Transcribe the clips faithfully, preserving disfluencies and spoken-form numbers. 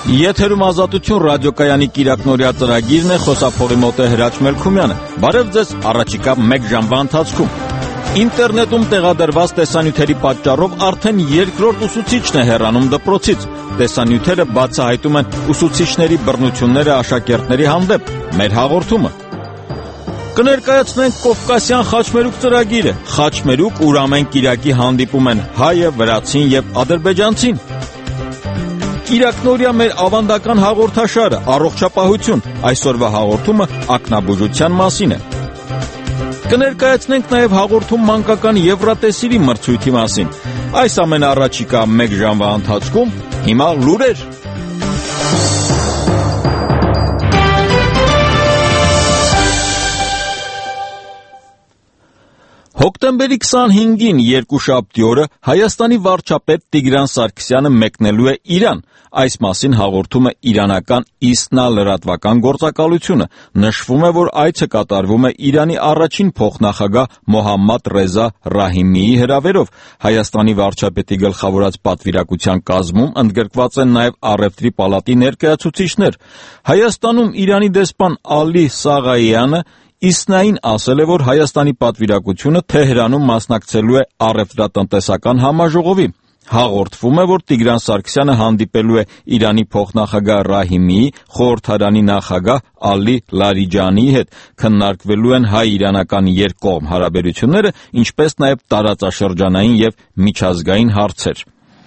Եթերում Ազատություն ռադիոկայանի կիրակնօրյա ծրագիրն է, խոսափողի մոտ է Հրաչ Մելքումյանը։ Բարև ձեզ առաջիկա մեկ ժամվա ընթացքում։ Ինտերնետում տեղադրված տեսանյութերի պատճառով արդեն երկրորդ ուսուցիչն է հեռանում դպրոցից։ Տեսանյութերը բացահայտում են ուսուցիչների բռնությունները աշակերտների հանդեպ։ Մեր հաղորդումը կներկայացնենք Կովկասյան խաչմերուկ ծրագիրը։ Խաչմերուկ, ուր ամեն կիրակի հանդիպում են հայը, վրացին եւ ադրբեջանցին։ Կիրակնօրյա մեր ավանդական հաղորդաշարը առողջապահություն, այսօրվա հաղորդումը ակնաբուժության մասին է։ Կներկայացնենք նաև հաղորդում մանկական Եվրատեսիլի մրցույթի մասին։ Այս ամենը առաջիկա մեկ ժամվա ընթացքում, հիմա լուրեր։ Հոկտեմբերի քսանհինգին երկուշաբթի օրը Հայաստանի վարչապետ Տիգրան Սարգսյանը մեկնելու է Իրան։ Այս մասին հաղորդում է իրանական Իսնա լրատվական գործակալությունը։ Նշվում է, որ այցը կատարվում է Իրանի առաջին փոխնախագահ Մոհամմադ Ռեզա Ռահիմիի հրավերով։ Հայաստանի վարչապետի գլխավորած պատվիրակության կազմում ընդգրկված են նաև Առևտրի պալատի ներկայացուցիչներ։ Հայաստանում Իրանի դեսպան Ալի Սաղայանը Իսնային ասել է, որ Հայաստանի պատվիրակությունը Թեհրանում մասնակցելու է առևտրատնտեսական համաժողովի։ Հաղորդվում է, որ Տիգրան Սարգսյանը հանդիպելու է Իրանի փոխնախագահ Ռահիմիի, խորհրդարանի նախագահ Ալի Լարիջանիի հետ։ Քննարկվելու են հայ-իրանական երկկողմ հարաբերությունները, ինչպես նաև տարածաշրջանային եւ միջազգային հարցեր։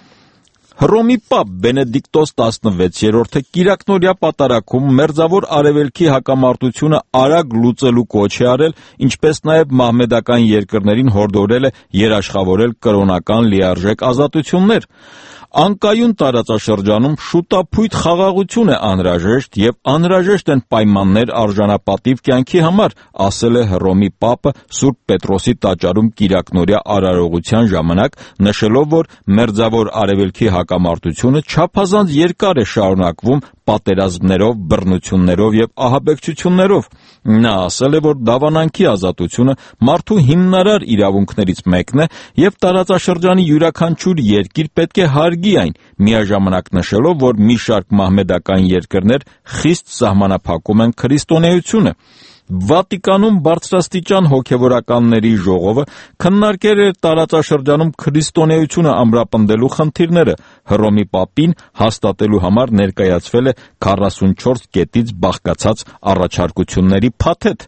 Հռոմի պապ Բենեդիկտոս տասնվեցերորդը կիրակնօրյա պատարագում Մերձավոր Արևելքի հակամարտությունը արագ լուծելու կոչ է արել, ինչպես նաև մահմեդական երկրներին հորդորել է երաշխավորել կրոնական լիարժեք ազատություններ։ Անկայուն տարածաշրջանում շուտափույթ խաղաղություն է անհրաժեշտ եւ անհրաժեշտ են պայմաններ արժանապատիվ կյանքի համար, ասել է Հռոմի պապը Սուրբ Պետրոսի տաճարում կիրակնօրյա արարողության ժամանակ, նշելով, որ Մերձավոր Արևելքի հակամարտությունը չափազանց երկար է շարունակվում պատերազմներով, բռնություններով եւ ահաբեկչություններով։ Նա ասել է, որ դավանանքի ազատությունը մարդու հիմնարար իրավունքներից մեկն է եւ տարածաշրջանի յուրաքանչյուր երկիր պետք է հարգի այն, միաժամանակ նշելով, որ մի շարք մահմեդական երկրներ խիստ սահմանափակում են քրիստոնեությունը։ Վատիկանում բարձրաստիճան հոգևորականների ժողովը քննարկել էր տարածաշրջանում քրիստոնեությունը ամրապնդելու խնդիրները։ Հռոմի պապին հաստատելու համար ներկայացվել է քառասունչորս կետից բաղկացած առաջարկությունների փաթեթ։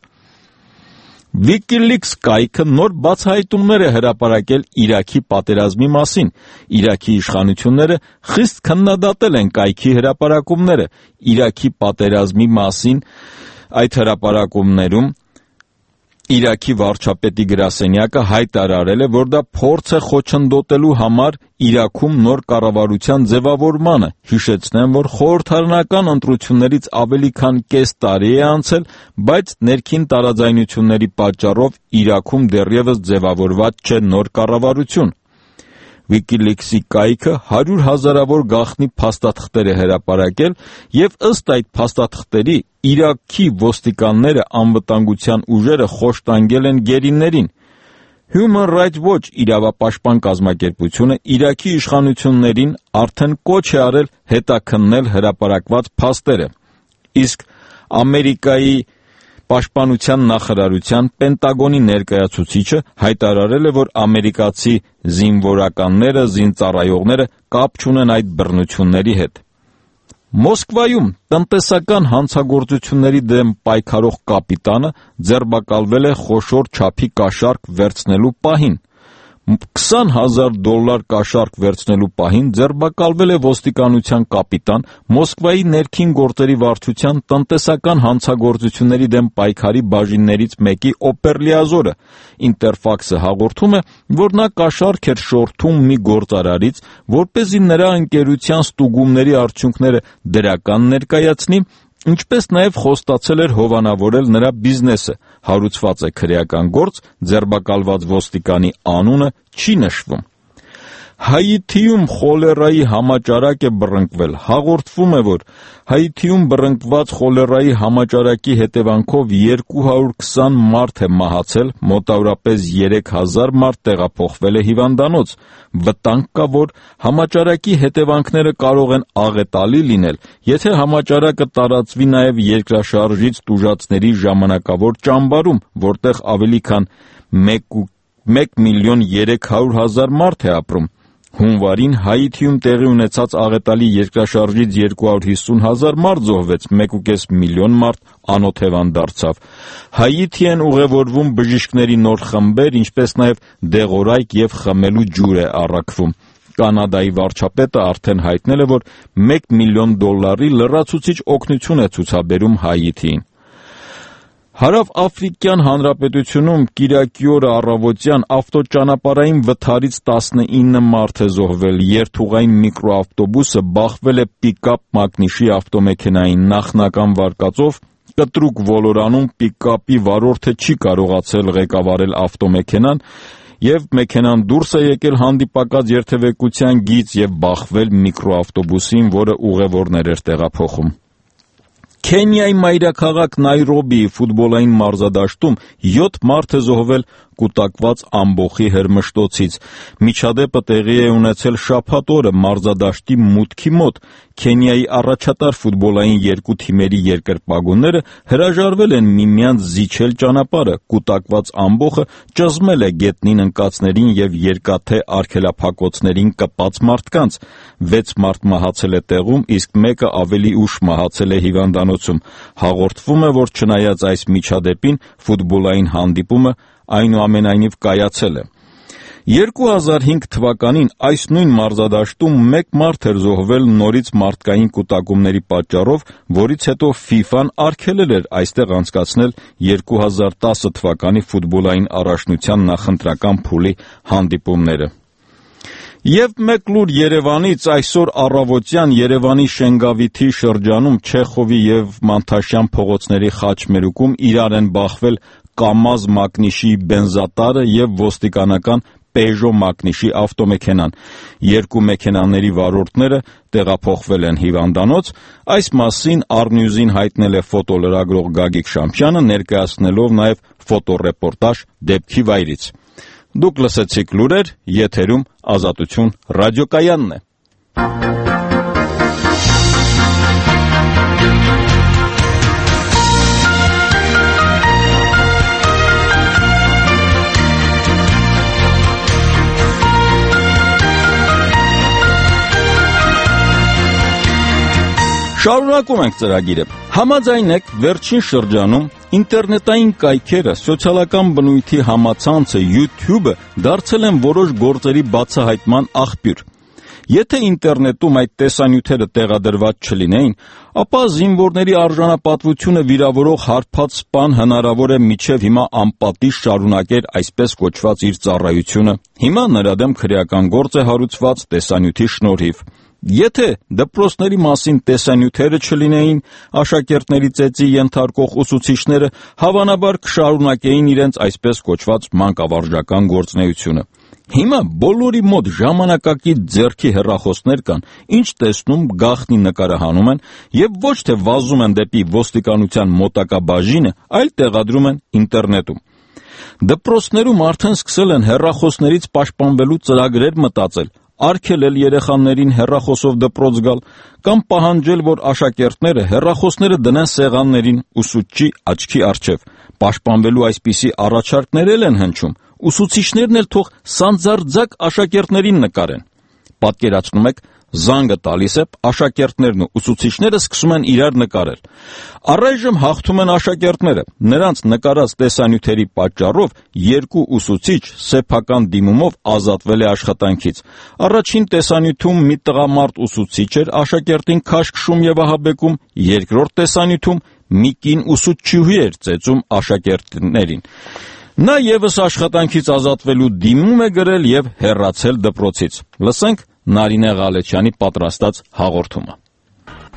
WikiLeaks կայքը նոր բացահայտումներ է հրապարակել Իրաքի պատերազմի մասին։ Իրաքի իշխանությունները խիստ քննադատել են կայքի հրապարակումները։ Իրաքի պատերազմի մասին այդ հրապարակումներում Իրաքի վարչապետի գրասենյակը հայտարարել է, որ դա փորձ է խոչընդոտելու համար Իրաքում նոր կառավարության ձևավորմանը։ Հիշեցնեմ, որ խորհրդարանական ընտրություններից ավելի քան կես տարի է անցել, բայց ներքին տարաձայնությունների պատճառով Իրաքում դեռևս ձևավորված չէ նոր կառավարություն։ WikiLeaks-ի կայքը հարյուր հազարավոր գաղտնի փաստաթղթեր է հրապարակել եւ ըստ այդ փաստաթղթերի Իրաքի ոստիկանները անվտանգության ուժերը խոշտանգել են գերիներին։ Human Rights Watch իրավապաշտպան կազմակերպությունը Իրաքի իշխանություններին արդեն կոչ է արել հետաքննել հրապարակված փաստերը։ Իսկ Ամերիկայի Պաշտպանության նախարարության Պենտագոնի ներկայացուցիչը հայտարարել է, որ ամերիկացի զինվորականները, զինծառայողները կապ չունեն այդ բռնությունների հետ։ Մոսկվայում տնտեսական հանցագործությունների դեմ պայքարող կապիտանը ձերբակալվել է խոշոր չափի կաշառք վերցնելու պահին։ քսան հազար դոլար կաշառք վերցնելու պահին ձերբակալվել է ոստիկանության կապիտան Մոսկվայի ներքին գործերի վարչության տնտեսական հանցագործությունների դեմ պայքարի բաժիններից մեկի օպերլիազորը։ Ինտերֆաքսը հաղորդում է, որ նա կաշառք էր շորթում մի գործարարից, որպեսզի նրա ընկերության ստուգումների արդյունքները դրական ներկայացնի, ինչպես նաև խոստացել էր հովանավորել նրա բիզնեսը։ Հարուցված է քրեական գործ, ձերբակալված ոստիկանի անունը չի նշվում։ Հայիթիում խոլերայի համաճարակ է բռնկվել։ Հաղորդվում է, որ Հայիթիում բռնկված խոլերայի համաճարակի հետևանքով երկու հարյուր քսան մարդ է մահացել, մոտավորապես երեք հազար մարդ տեղափոխվել է հիվանդանոց։ Վտանգ կա, որ համաճարակի հետևանքները կարող են աղետալի լինել, եթե համաճարակը տարածվի նաև երկրաշարժից տուժածների ժամանակավոր ճամբարում, որտեղ ավելի քան մեկ միլիոն երեք հարյուր հազար մարդ է ապրում։ Հունվարին Հայիթիում տեղի ունեցած աղետալի երկրաշարժից երկու հարյուր հիսուն հազար մարդ զոհվեց, մեկ ու կես միլիոն մարդ անօթևան դարձավ։ Հայիթի են ուղևորվում բժիշկների նոր խմբեր, ինչպես նաև դեղորայք և խմելու ջուր է առաքվում։ Կանադայի վարչապետը արդեն հայտնել է, որ մեկ միլիոն դոլարի լրացուցիչ օգնություն է ցուցաբերում Հայիթիին։ Հարավաֆրիկյան Հանրապետությունում կիրակի օրը առավոտյան ավտոճանապարհային վթարից տասնինը մարդ է զոհվել։ Երթուղային միկրոավտոբուսը բախվել է պիկապ մակնիշի ավտոմեքենային։ Նախնական վարկածով կտրուկ ոլորանում պիկապի վարորդը չի կարողացել ղեկավարել ավտոմեքենան և մեքենան դուրս է եկել հանդիպակաց երթևեկության գիծ և բախվել միկրոավտոբուսին, որը ուղևորներ էր տեղափոխում։ Քենիայի մայրաքաղաք Նայրոբիի ֆուտբոլային մարզադաշտում յոթ մարդ է զոհվել կուտակված ամբոխի հրմշտոցից։ Միջադեպը տեղի է ունեցել շաբաթ օրը մարզադաշտի մուտքի մոտ։ Քենիայի առաջատար ֆուտբոլային երկու թիմերի երկրպագուները հրաժարվել են միմյանց զիջել ճանապարհը։ Կուտակված ամբոխը ճզմել է գետնին ընկածներին և երկաթե արգելափակոցներին կպած մարդկանց։ Վեց մարդ մահացել է տեղում, իսկ մեկը ավելի ուշ մահացել է հիվանդանոցում։ Հաղորդվում է, որ չնայած այս միջադեպին, ֆուտբոլային հանդիպումը այնուամենայնիվ կայացել է։ երկու հազար հինգ թվականին այս նույն մարզադաշտում մեկ մարդ էր զոհվել նորից մարդկային կուտակումների պատճառով, որից հետո ֆիֆան արգելել էր այստեղ անցկացնել երկու հազար տասը թվականի ֆուտբոլային առաջնության նախընտրական փուլի հանդիպումները։ Եվ մեկ լուր Երևանից այսօր առավոտյան Երևանի Շենգավիթի շրջանում Չեխովի և Մանթաշյան փողոցների խաչմերուկում իրար են բախվել Կամազ մակնիշի բենզատարը և ոստիկանական Պեժո մակնիշի ավտոմեքենան։ Երկու մեքենաների վարորդները տեղափոխվել են հիվանդանոց։ Այս մասին Առնյուզին հայտնել է ֆոտոլրագրող Գագիկ Շամփյանը, ներկայացնելով նաև ֆոտոռեպորտաժ դեպքի վայրից։ Դուք լսեցիք լուրեր, եթերում Ազատություն ռադիոկայանն է։ Շարունակում ենք ծրագիրը։ Համաձայն եք վերջին շրջանում ինտերնետային կայքերը, սոցիալական բնույթի համացանցը, YouTube-ը դարձել են որոշ գործերի բացահայտման աղբյուր։ Եթե ինտերնետում այդ տեսանյութերը տեղադրված չլինեին, ապա զինվորների արժանապատվությունը վիրավորող հարբած սպան հնարավոր է մինչև հիմա անպատիժ շարունակեր այսպես կոչված իր ծառայությունը։ Հիմա նրա դեմ քրեական գործ է հարուցված տեսանյութի շնորհիվ։ Եթե դպրոցների մասին տեսանյութերը չլինեին, աշակերտների ծեծի ենթարկող ուսուցիչները հավանաբար կշարունակեին իրենց այսպես կոչված մանկավարժական գործունեությունը։ Հիմա բոլորի մոտ ժամանակակից ձեռքի հեռախոսներ կան, ինչ տեսնում գաղտնի նկարահանում են և ոչ թե վազում են դեպի ոստիկանության մոտակա բաժինը, այլ տեղադրում են ինտերնետում։ Դպրոցներում արդեն սկսել են հեռախոսներից պաշտպանվելու ծրագրեր մտածել, արգելել երեխաներին հեռախոսով դպրոց գալ կամ պահանջել, որ աշակերտները հեռախոսները դնեն սեղաններին ուսուցչի աչքի առջև։ Պաշտպանվելու այսպիսի առաջարկներ են հնչում, ուսուցիչներն էլ թող սանձարձակ աշակերտներին նկարեն։ Պատկերացնում եք, զանգը տալիս է, աշակերտներն ու ուսուցիչները սկսում են իրար նկարել։ Առայժմ հաղթում են աշակերտները։ Նրանց նկարած տեսանյութերի պատճառով երկու ուսուցիչ սեփական դիմումով ազատվել է աշխատանքից։ Առաջին տեսանյութում մի տղամարդ ուսուցիչ էր աշակերտին քաշքշում և ահաբեկում, երկրորդ տեսանյութում մի կին ուսուցչուհի էր ծեծում աշակերտներին։ Նա ևս աշխատանքից ազատվելու դիմում է գրել և հեռացել դպրոցից։ Լսենք Նարինե Ղալեչյանի պատրաստած հաղորդումը։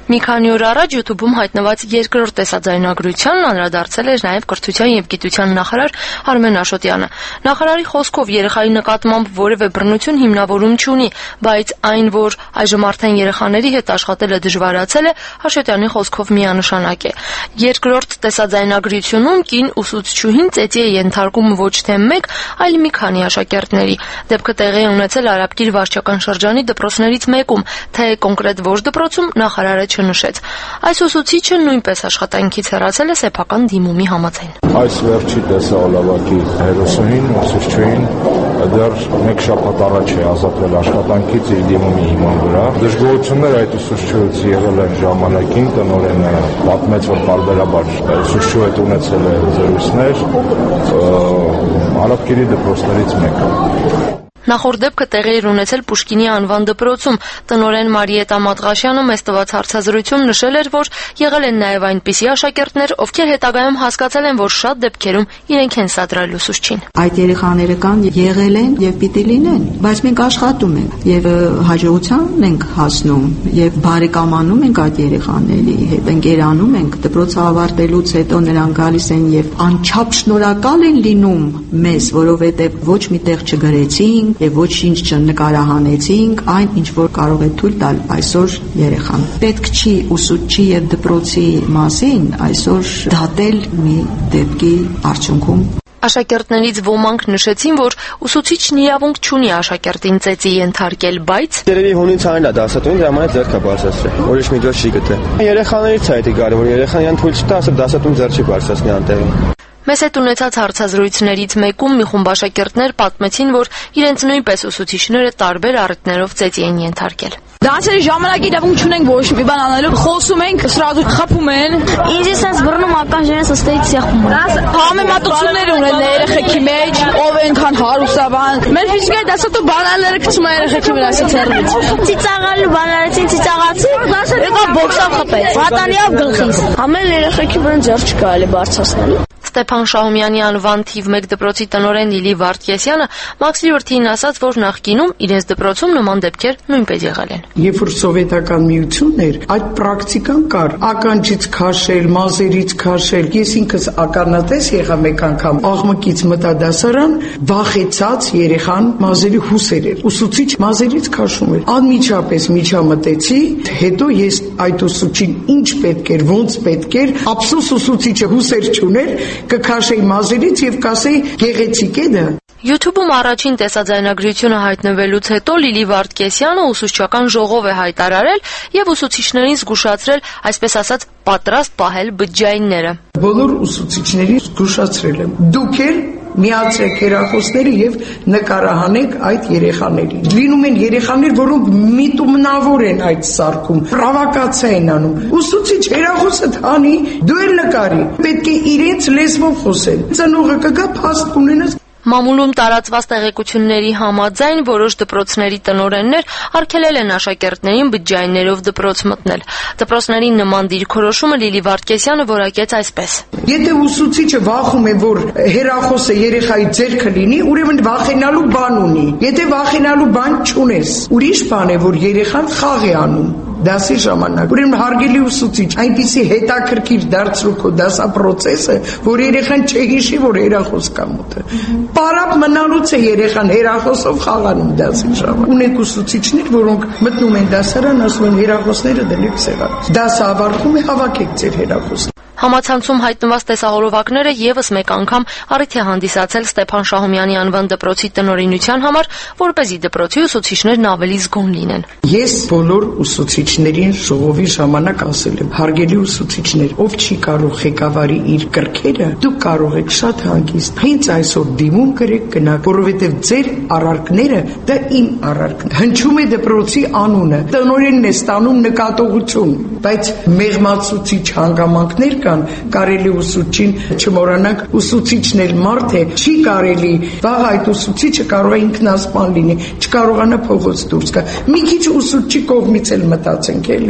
Մի քանի օր առաջ YouTube-ում հայտնված երկրորդ տեսաձայնագրությանն անդրադարձել էր նաև կրթության և գիտության նախարար Արմեն Աշոտյանը։ Նախարարի խոսքով երեխայի նկատմամբ որևէ բռնություն հիմնավորում չունի, բայց այն, որ այժմ արդեն երեխաների հետ աշխատելը դժվարացել է, Աշոտյանի խոսքով միանշանակ է։ Երկրորդ տեսաձայնագրությունում կին ուսուցչուհին ծեծի է ենթարկում ոչ թե մեկ, այլ մի քանի աշակերտների։ Դեպքը տեղի է ունեցել Արաբկիր վարչական շրջանի դպրոցներից մեկում, թե կոնկրետ ոչ դպրոցում նախարարը չնշեց։ Այս ուսուցիչը նույնպես աշխատանքից հեռացել է սեփական դիմումի համաձայն։ Այս վերջի տեսահոլովակի հերոսուհին, ուսուցչուհին դեռ մեկ շաբաթ առաջ է ազատվել աշխատանքից իր դիմումի հիման վրա։ Դժգոհություններ այդ ուսուցչուհուց եղել են ժամանակին, տնօրենը պատմեց, որ պարբերաբար ուսուցչուհու հետ ունեցել է զրույցներ Արաբկիրի դպրոցներից մեկը։ Նախորդ դեպքը տեղի էր ունեցել Պուշկինի անվան դպրոցում։ Տնօրեն Մարիետա Մատղաշյանը մեզ տված հարցազրույցում նշել էր, որ եղել են նաև այնպիսի աշակերտներ, ովքեր հետագայում հասկացել են, որ շատ դեպքերում իրենք են սադրել ուսուցչին։ Այդ երեխաները կան, եղել են եւ պիտի լինեն, բայց մենք աշխատում ենք եւ հաջողության ենք հասնում եւ բարեկամանում ենք այդ երեխաների հետ, ընկերանում ենք։ Դպրոցը ավարտելուց հետո նրանք գալիս են եւ անչափ շնորհակալ են լինում մեզ, որովհետեւ ոչ միտեղ չգրեցին եւ ոչինչ չնկարահանեցինք, այն ինչ որ կարող է թույլ տալ այսօր երեխան։ Պետք չի ուսուցչի եւ դպրոցի մասին այսօր դատել մի դեպքի արդյունքում։ Աշակերտներից ոմանք նշեցին, որ ուսուցիչն իրավունք չունի աշակերտին ծեծի ենթարկել, բայց երևի հունից այն է դասատուին ժամանակ ձեռք է բարձրացրել, ուրիշ միջոց չի գտել։ Երեխաներից է դա կարևոր, երեխան իրան թույլ չտա, ասել դասատուն ձեռք չի բարձրացնի անտեղին։ Մեզ հետ ունեցած հարցազրույցներից մեկում մի խումբ աշակերտներ պատմեցին, որ իրենց նույնպես ուսուցիչները տարբեր առիթներով ծեծի են ենթարկել։ Դասերի ժամանակ իրավունք չունենք ոչ մի բան անելու, խոսում ենք, սրազու խփում են։ Ինձ էս բռնում ականջերս ըստեից սեղմում են։ Համեմատություններ ունեն երեխեքի մեջ, ով այնքան հարուսաբան։ Մեր ֆիզիկայի դասատու բանալները գցում են երեխեքի վրա ցերվից։ Ծիծաղալու բանալեցին, ծիծաղացի, եկա բոքսով խփեց։ Վատանիով գլխից։ Ամեն երեխեքի վրա ձեռ չկարելի բարձրացնել։ Ստեփան Շահումյանի անվան թիվ մեկ դպրոցի տնօրեն Լիլի Վարդկեսյանը Մաքսի վրթին ասաց, որ նախկինում իրենց դպրոցում նման դեպքեր նույնպես եղել են։ Երբ որ սովետական միությունն էր, այդ պրակտիկան կար։ Ականջից քաշել, մազերից քաշել։ Ես ինքս ականատես եղա մեկ անգամ աղմկից մտա դասարան, վախեցած երեխան մազերի հուսեր էր։ Ուսուցիչ մազերից քաշում էր։ Անմիջապես միջամտեցի, հետո ես այդ ուսուցչին ինչ պետք էր, ոնց պետք էր, ափսոս ուսուցիչը հուսեր չուներ, կքաշեի մազերից եւ կասեի գեղեցիկ է դա։ YouTube-ում առաջին տեսաձայնագրությունը հայտնվելուց հետո Լիլի Վարդկեսյանը ուսուցչական ժողով է հայտարարել եւ ուսուցիչներին զգուշացրել, այսպես ասած, պատրաստ պահել բջջայինները։ Բոլոր ուսուցիչներին զգուշացրել եմ։ Դուք էլ միացրեք հեռախոսները եւ նկարահանեք այդ երեխաներին։ Լինում են երեխաներ, որոնք միտումնավոր են այդ սարքում, պրովոկացիա են անում։ Ուսուցիչ հեռախոսը տանի, դու էլ նկարի։ Պետք է իրենց լեզվով խոսել։ Ծնողը կգա, փաստ կունենաս։ Մամուլում տարածված տեղեկությունների համաձայն որոշ դպրոցների տնօրեններ արգելել են աշակերտներին բջջայիններով դպրոց մտնել։ Դպրոցների նման դիրքորոշումը Լիլի Վարդկեսյանը որակեց այսպես. Եթե ուսուցիչը վախում է, որ հեռախոսը երեխայի ձեռքը լինի, ուրեմն վախենալու բան ունի։ Եթե վախենալու բան չունես, ուրիշ բան է, որ երեխան խաղ է անում դասի ժամանակ։ Ուրեմն հարգելի ուսուցիչ, այնպիսի հետաքրքիր դարձրու քո դասապրոցեսը, որ երեխան չհիշի, որ հեռախոս կա մոտը։ Պարապ մնալուց է երեխան հեռախոսով խաղանում դասի ժամանակ։ Ունենք ուսուցիչներ, որոնք մտնում են դասարան, ասում են հեռախոսները դնեք սեղան։ Դասը ավարտվում է, հավաքեք ձեր հեռախոսը։ Համացանցում հայտնված տեսահոլովակները եւս մեկ անգամ առիթ է հանդիսացել Ստեփան Շահումյանի անվան դպրոցի տնօրինության համար, որպեսզի դպրոցի ուսուցիչներն ավելի զգոն լինեն։ Ես բոլոր ուսուցիչներին ժողովի ժամանակ ասել եմ. հարգելի ուսուցիչներ, ով չի կարող ղեկավարի իր կրքերը, դուք կարող եք շատ հանգիստ հենց այսօր դիմում գրեք գնաք, որովհետեւ ձեր առարկները դա իմ առարկն։ Հնչում է դպրոցի անունը, տնօրենն է ստանում նկատողություն, բայց մեղմացուցիչ հանգամանքներ կարելի ուսուցչին չմոռանանք, ուսուցիչն էլ մարդ է, չի կարելի, վաղ այդ ուսուցիչը կարող է ինքնասպան լինի, չկարողանա փողոց դուրս գա։ Մի քիչ ուսուցչի կողմից էլ մտածենք էլի։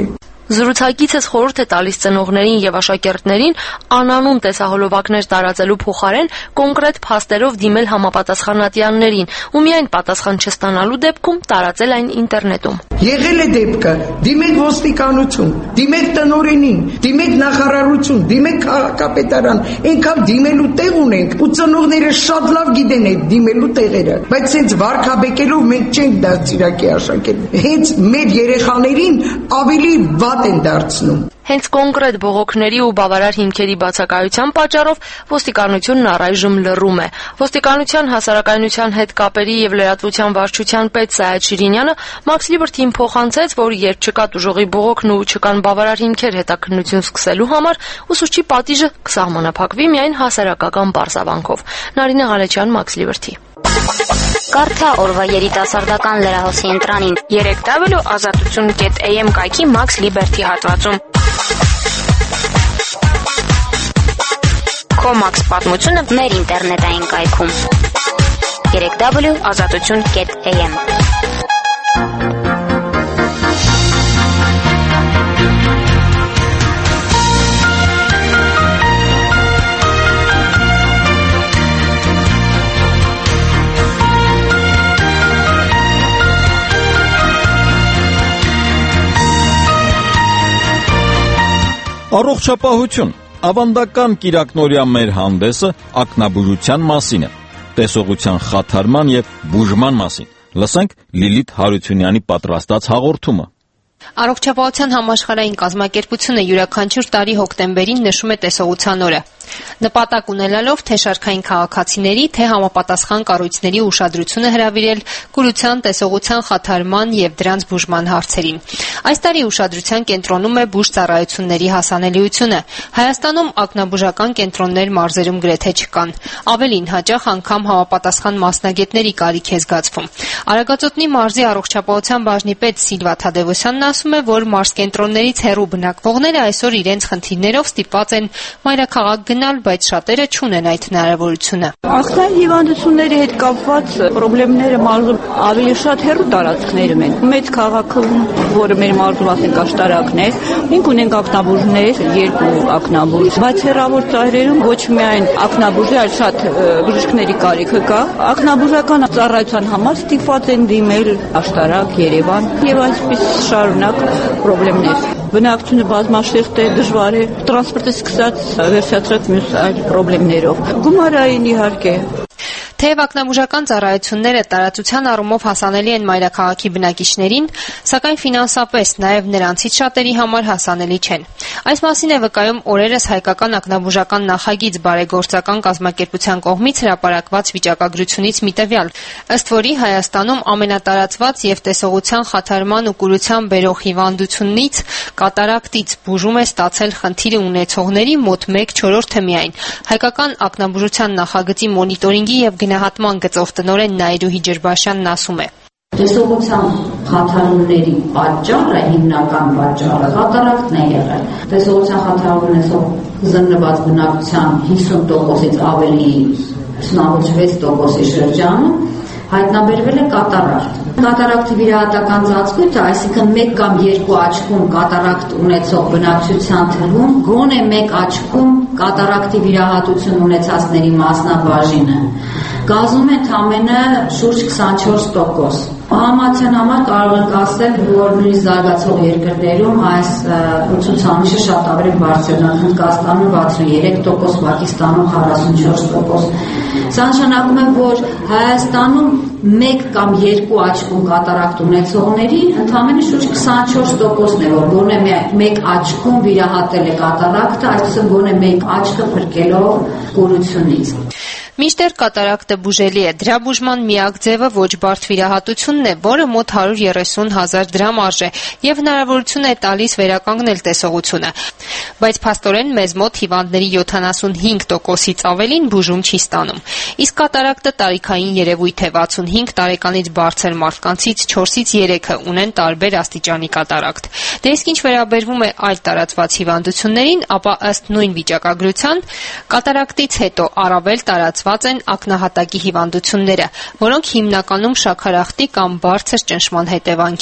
Զրուցակիցս խորհուրդ է տալիս ծնողներին եւ աշակերտներին անանուն տեսահոլովակներ տարածելու փոխարեն կոնկրետ փաստերով դիմել համապատասխանատյաններին ու միայն պատասխան չստանալու դեպքում տարածել այն ինտերնետում։ Եղել է դեպքը, դիմեք ոստիկանություն, դիմեք տնօրենին, դիմեք նախարարություն, դիմեք քաղաքապետարան, այնքան դիմելու տեղ ունենք ու ծնողները շատ լավ գիտեն այդ դիմելու տեղերը, բայց հենց վարքաբեկելով մենք չենք դաստիարակի աշակերտ։ Հենց մեր երեխաներին ավելի վատ են դարձնում։ Հենց կոնկրետ բողոքների ու բավարար հիմքերի բացակայության պատճառով ոստիկանությունն առայժմ լռում է։ Ոստիկանության հասարակայնության հետ կապերի եւ լրատվության վարչության պետ Սայադ Շիրինյանը Max Liberty-ին փոխանցեց, որ երբ չկա տուժողի բողոքն ու չկան բավարար հիմքեր հետաքննություն սկսելու համար, ուսուցչի պատիժը կսահմանափակվի միայն հասարակական բարձավանքով։ Նարինե Ղալեչյան, Max Liberty։ Կարդա օրվա երիտասարդական լրահոսի ընտրանին երեք w ազատություն կետ a m կայքի Max Liberty հատվածում։ Քո Max պատմությունը մեր ինտերնետային կայքում երեք w ազատություն կետ a m։ Առողջապահություն։ Ավանդական կիրակնորյա մեր հանդեսը ակնաբուժության մասին է, տեսողության խաթարման եւ բուժման մասին։ Լսենք Լիլիթ Հարությունյանի պատրաստած հաղորդումը։ Առողջապահության համաշխարհային կազմակերպությունը յուրաքանչյուր տարի հոկտեմբերին նշում է տեսողության օրը։ Նպատակ ունենալով թե շարքային քաղաքացիների, թե համապատասխան կառույցների ուշադրությունը հրավիրել կուրության, տեսողության խաթարման եւ դրանց բուժման հարցերին։ Այս տարի ուշադրության կենտրոնում է բուժծառայությունների հասանելիությունը։ Հայաստանում ակնաբուժական կենտրոններ մարզերում գրեթե չկան։ Ավելին, հաճախ անգամ համապատասխան մասնագետների կարիք է զգացվում։ Արագածոտնի մարզի առողջապահության բաժնի պետ Սիլվա Թադևոսյանն ասում է, որ մարզկենտրոններից հեռու բնակվողները այսօր իրենց խնդիրներով ստիպված են մայրաքաղաք գնալ, բայց շատերը չունեն այդ հնարավորությունը։ Ախտային հիվանդությունների հետ կապված խնդիրները մարզում ավելի շատ հեռու տարածքներում են։ Մեծ քաղաքում, որը մեր մարզում ասենք աշտարակն է, մենք ունենք ակնաբուժներ, երկու ակնաբուժ, բայց հեռավոր ծայրերում ոչ միայն ակնաբուժի, այլ շատ բժիշկների կարիքը կա։ Ակնաբուժական ծառայության համար ստիպված են դիմել աշտարակ, Երևան եւ այսպես շարունակ խնդիրներ։ Բնակչությունը բազմաշերտ է, դժվար է, տրանսպորտը սկսած վերջացրած մյուս այլ խնդիրներով։ Գումարային իհարկե։ Թեև ակնաբուժական ծառայությունները տարածության առումով հասանելի են մայրաքաղաքի բնակիչներին, սակայն ֆինանսապես նաև նրանցից շատերի համար հասանելի չեն։ Այս մասին է վկայում օրերս հայկական ակնաբուժական նախագիծ բարեգործական կազմակերպության կողմից հրապարակված վիճակագրությունից մի տվյալ, ըստ որի Հայաստանում ամենատարածված եւ տեսողության խաթարման ու կուրության բերող հիվանդությունից կատարակտից բուժում է ստացել խնդիրը ունեցողների մոտ մեկ չորրորդը միայն։ Հայկական ակնաբուժության նախագծի մոնիտորինգի եւ գնահատման գծով տնօրեն Նաիրուհի Ջրբաշյանն ասում է. Տեսողության խաթարումների պատճառը, հիմնական պատճառը կատարակտն է եղել։ Տեսողության խաթարում ունեցող զննված բնակության հիսուն տոկոսից ավելի ութսունութ վեց տոկոսի շրջանը հայտնաբերվել է կատարակտ։ Կատարակտի վիրահատական ծածկույթը, այսինքն մեկ կամ երկու աչքում կատարակտ ունեցող բնակչության թվում գոնե մեկ աչքում կատարակտի վիրահատություն ունեցածների մասնաբաժինը կազմում է ընդամենը շուրջ քսանչորս տոկոս։ Համացան համար կարող ենք ասել, որ նույնիսկ զարգացող երկրներում այս ցուցանիշը շատ ավելի բարձր է, Հնդկաստանում վաթսուներեք տոկոս, Պակիստանում քառասունչորս տոկոս։ Սա նշանակում է, որ Հայաստանում մեկ կամ երկու աչքում կատարակտ ունեցողների ընդամենը շուրջ քսանչորս տոկոսն է, որ գոնե մեկ աչքում վիրահատել է կատարակտը, այսինքն գոնե մեկ աչքը փրկելով կուրությունից։ Մինչդեռ կատարակտը բուժելի է, դրա բուժման միակ ձևը ոչ բարդ վիրահատությունն է, որը մոտ հարյուր երեսուն հազար դրամ արժե եւ հնարավորություն է տալիս վերականգնել տեսողությունը։ Բայց փաստորեն մեզ մոտ հիվանդների յոթանասունհինգ տոկոսից ավելին բուժում չի ստանում։ Իսկ կատարակտը տարիքային երևույթ է, վաթսունհինգ տարեկանից բարձր մարդկանցից չորսից երեքը ունեն տարբեր աստիճանի կատարակտ։ Դե իսկ ինչ վերաբերվում է այլ տարածված հիվանդություններին, ապա ըստ նույն վիճակագրության կատարակտից հետո առավել տարածված են ակնահատակի հիվանդությունները, որոնք հիմնականում շաքարախտի կամ բարձր ճնշման հետևանք են։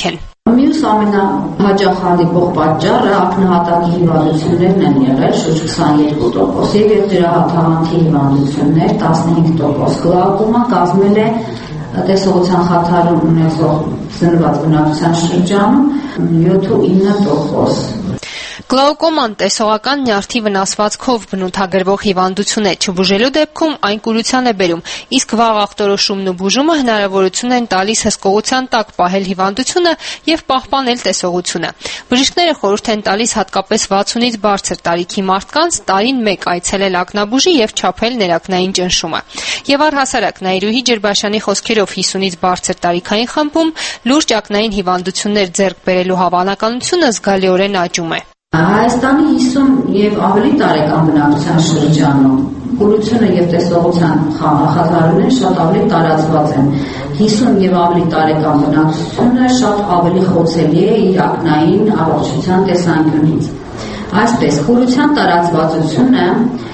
Մյուս ամենահաճախ հանդիպող պատճառը ակնահատակի հիվանդություններն են եղել շուրջ քսաներկու տոկոս եւ դրահատանքի հիվանդություններ տասնհինգ տոկոս։ Գլաուկոմա կազմել է տեսողության խաթարում ունեցող զննված բնակչության շրջանում յոթ-ինը տոկոս։ Գլաուկոման տեսողական նյարդի վնասվածքով բնութագրվող հիվանդություն է, չբուժելու դեպքում այն կուրության է բերում, իսկ վաղ ախտորոշումն ու բուժումը հնարավորություն են տալիս հսկողության տակ պահել հիվանդությունը եւ պահպանել տեսողությունը։ Բժիշկները խորհուրդ են տալիս հատկապես վաթսունից բարձր տարիքի մարդկանց տարին մեկ այցելել ակնաբուժի եւ չափել ներակնային ճնշումը։ Եվ առհասարակ Նաիրուհի Ջերբաշյանի խոսքերով հիսունից բարձր տարիքային խմբում լուրջ ակնային հիվանդություններ ձեռք բերելու հավանականությունը զգալիորեն աճում է։ Հայաստանի հիսուն եւ ավելի տարեկան բնակչության շրջանում կուրությունը եւ տեսողության խաթարումները շատ ավելի տարածված են։ հիսուն եւ ավելի տարեկան բնակչությունը շատ ավելի խոցելի է իր ակնային առողջության տեսանկյունից։ Այսպես, կուրության տարածվածությունը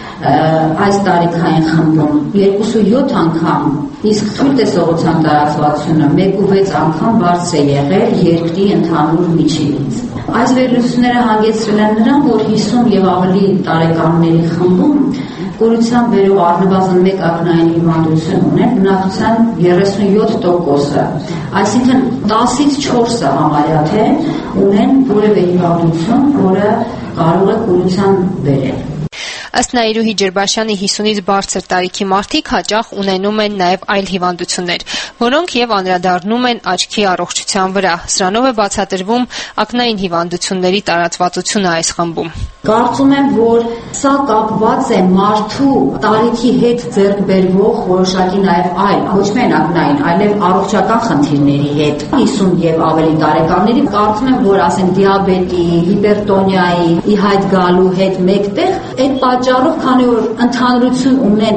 այս տարիքային խմբում երկուսույոթ անգամ, իսկ թույլ տեսողության տարածվածությունը մեկուվեց անգամ բարձր է եղել երկրի ընդհանուր միջինից։ Այս վերլուծությունները հանգեցրել են նրան, որ հիսուն եւ ավելի տարեկանների խմբում կուրության բերող առնվազն մեկ ակնային հիվանդություն ունեն բնակչության երեսունյոթ տոկոսը, այսինքն տասից չորսը համարյա թե ունեն որևէ հիվանդություն, որը կարող է կուրության բերել։ Ըստ Նաիրուհի Ջերբաշյանի հիսունից բարձր տարիքի մարդիկ հաճախ ունենում են նաև այլ հիվանդություններ, որոնք եւ անդրադառնում են աչքի առողջության վրա։ Սրանով է բացատրվում ակնային հիվանդությունների տարածվածությունը այս խմբում։ Կարծում եմ, որ սա կապված է մարդու տարիքի հետ ձեռք բերվող որոշակի նաև այլ, ոչ միայն ակնային, այլև առողջական խնդիրների հետ։ հիսուն եւ ավելի տարեկանների կարծում եմ, որ ասեն դիաբետի, հիպերտոնիայի, ի հայտ գալու հետ մեկտեղ այդ պատճառով, քանի որ ընդհանրություն ունեն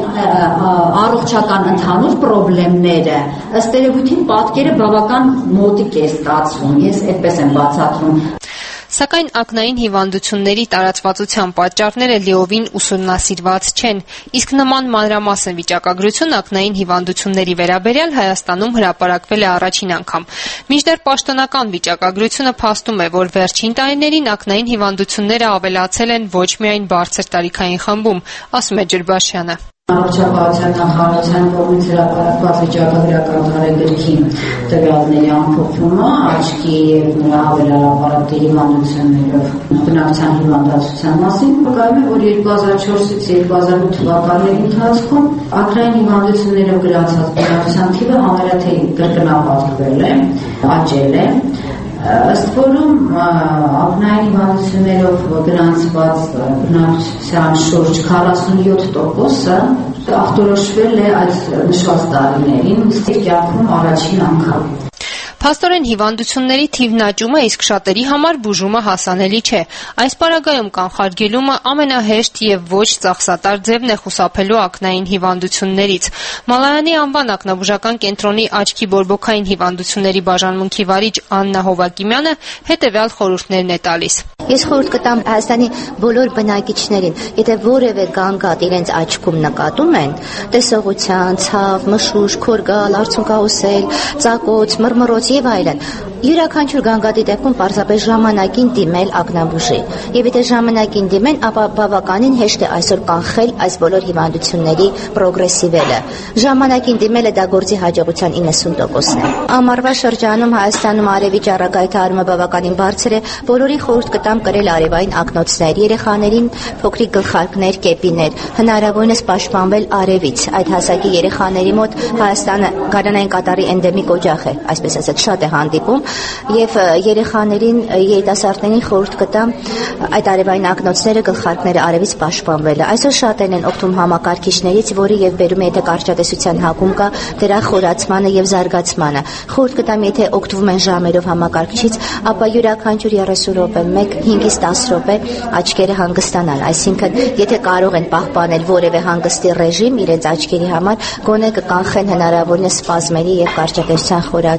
առողջական ընդհանուր խնդիրները, ըստ երևույթին պատկերը բավական մոտիկ է ստացվում։ Ես այդպես եմ բացատրում։ Սակայն ակնային հիվանդությունների տարածվածության պատճառները լիովին ուսումնասիրված չեն, իսկ նման մանրամասն վիճակագրություն ակնային հիվանդությունների վերաբերյալ Հայաստանում հրապարակվել է առաջին անգամ։ Մինչդեռ պաշտոնական վիճակագրությունը փաստում է, որ վերջին տարիներին ակնային հիվանդությունները ավելացել են ոչ միայն բարձր տարիքային խմբում, ասում է Ջերբաշյանը։ Առողջապահության նախարարության կողմից հրապարակված վիճակագրական տարեգրքի տվյալների ամփոփումը աչքի եւ նրա ավելարապարակի հիվանդություններով բնակչության հիվանդացության մասին վկայում է, որ երկու հազար չորսից երկու հազար ութ թվականների ընթացքում ակնային հիվանդություններով գրացած բնակչության թիվը համարյա թե կրկնապատկվել է, աճել է։ Ըստ որում ակնային հիվանդություններով գրանցված բնակչության շուրջ քառասունյոթ տոկոսը ախտորոշվել է այս նշված տարիներին, կյանքում առաջին անգամ։ Փաստորեն հիվանդությունների թիվն աճում է, իսկ շատերի համար բուժումը հասանելի չէ։ Այս պարագայում կանխարգելումը ամենահեշտ եւ ոչ ծախսատար ձևն է խուսափելու ակնային հիվանդություններից։ Մալայանի անվան ակնաբուժական կենտրոնի աչքի բորբոքային հիվանդությունների բաժանմունքի վարիչ Աննա Հովակիմյանը հետեւյալ խորհուրդներն է տալիս։ Ես խորհուրդ կտամ Հայաստանի բոլոր բնակիչներին, եթե որևէ գանգատ իրենց աչքում նկատում են, տեսողության, ցավ, մշուշ, քորգալ, արցունքահոսել, ծակոց, մռմռոց եւ այլն, յուրաքանչյուր գանգատի դեպքում պարզապես ժամանակին դիմել ակնաբուժի։ Եվ եթե ժամանակին դիմեն, ապա բավականին հեշտ է այսօր կանխել այս բոլոր հիվանդությունների պրոգրեսիվելը։ Ժամանակին դիմելը դա գործի հաջողության իննսուն տոկոսն է։ Ամառվա շրջանում Հայաստանում արևի ճառագայթարումը բավականին բարձր է, բոլորին խորհուրդ կտամ կրել արևային ակնոցներ, երեխաներին փոքրիկ գլխարկներ, կեպիներ, հնարավորինս պաշտպանվել արևից։ Այդ հասակի երեխաների մոտ Հայաստանը գարնանային կատարի էնդեմիկ օջախ է, այսպես ասած, շատ է հանդիպում, եւ երեխաներին, երիտասարդներին խորհուրդ կտամ այդ արևային ակնոցները, գլխարկները արևից պաշտպանվելը։ Այսօր շատերն են օգտվում համակարգիչներից, որը եւ բերում է եթե կարճատեսության հակում կա դրա խորացմանը եւ զարգացմանը։ Խորհուրդ կտամ, եթե օգտվում են ժամերով համակարգիչից, ապա յուրաքանչյուր երեսուն րոպե մեկ հինգից տասը րոպե աչքերը հանգստանան, այսինքն եթե կարող են պահպանել որևէ հանգստի ռեժիմ իրենց աչքերի համար, գոնե կկանխեն հնարավորինս սպազմերի եւ կարճատեսության խորացումը։ Ինչ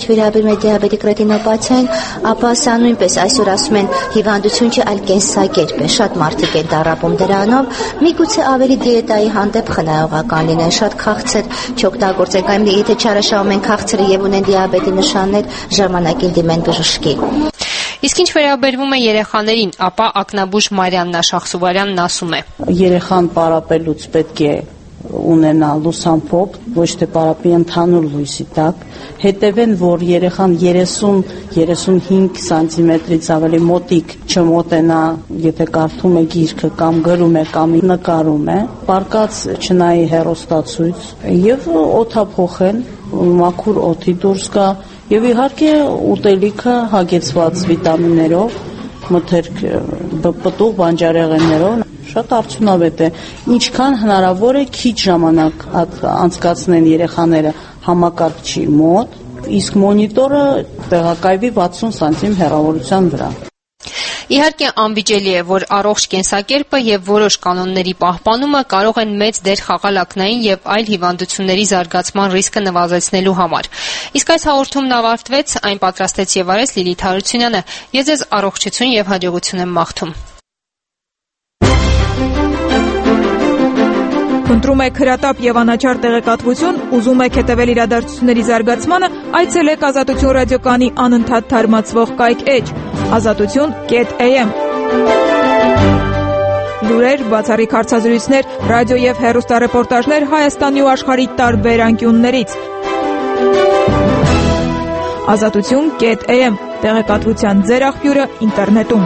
ինչ վերաբերում է դիաբետիկ ռետինոպաթիային, ապա սա նույնպես այսօր ասում են հիվանդություն չէ, այլ կենսակերպ է։ Շատ մարդիկ են տառապում դրանով, միգուցե ավելի դիետայի հանդեպ խնայողական լինեն, շատ քաղցր չօգտագործեն, կամ եթե չարաշահում են քաղցրը եւ ունեն դիաբետի նշաններ, ժամանակին դիմեն բժշկի։ Իսկ ինչ վերաբերվում է երեխաներին, ապա ակնաբուժ Մարիաննա Շախսուվարյանն ասում է. Երեխան պարապելուց պետք է ունենա լուսամփոփ, ոչ թե պարապի ընդհանուր լույսի տակ, հետևեն, որ երեխան երեսուն երեսունհինգ սանտիմետրից ավելի մոտիկ չմոտենա, եթե կարդում է գիրքը կամ գրում է կամ նկարում է, պարկած չնայի հեռուստացույց եւ օդափոխեն, մաքուր օդի դուրս գա եւ իհարկե ուտելիքը հագեցված վիտամիններով, մթերք, պտուղ բանջարեղեններով շատ արդյունավետ է, ինչքան հնարավոր է քիչ ժամանակ անցկացնեն երեխաները համակարգչի մոտ, իսկ մոնիտորը տեղակայվի վաթսուն սանտիմ հեռավորության վրա։ Իհարկե անվիճելի է, որ առողջ կենսակերպը եւ որոշ կանոնների պահպանումը կարող են մեծ դեր խաղալ ակնային եւ այլ հիվանդությունների զարգացման ռիսկը նվազեցնելու համար։ Իսկ այս հաղորդումն ավարտվեց, այն պատրաստեց եւ արեց Լիլիթ Հարությունյանը։ Ես ձեզ առողջություն եւ հաջողություն եմ մաղթում։ Ընտրում եք հրատապ եւ անաչառ տեղեկատվություն, ուզում եք հետևել իրադարձությունների զարգացմանը, այցելեք Ազատություն ռադիոկայանի անընդհատ թարմացվող կայք էջ ազատություն կետ էյ էմ։ Լուրեր, բացառիկ հարցազրույցներ, ռադիո եւ հեռուստառեպորտաժներ Հայաստանի ու աշխարհի տարբեր անկյուններից։ ազատություն կետ էյ էմ տեղեկատվության ձեր աղբյուրը ինտերնետում։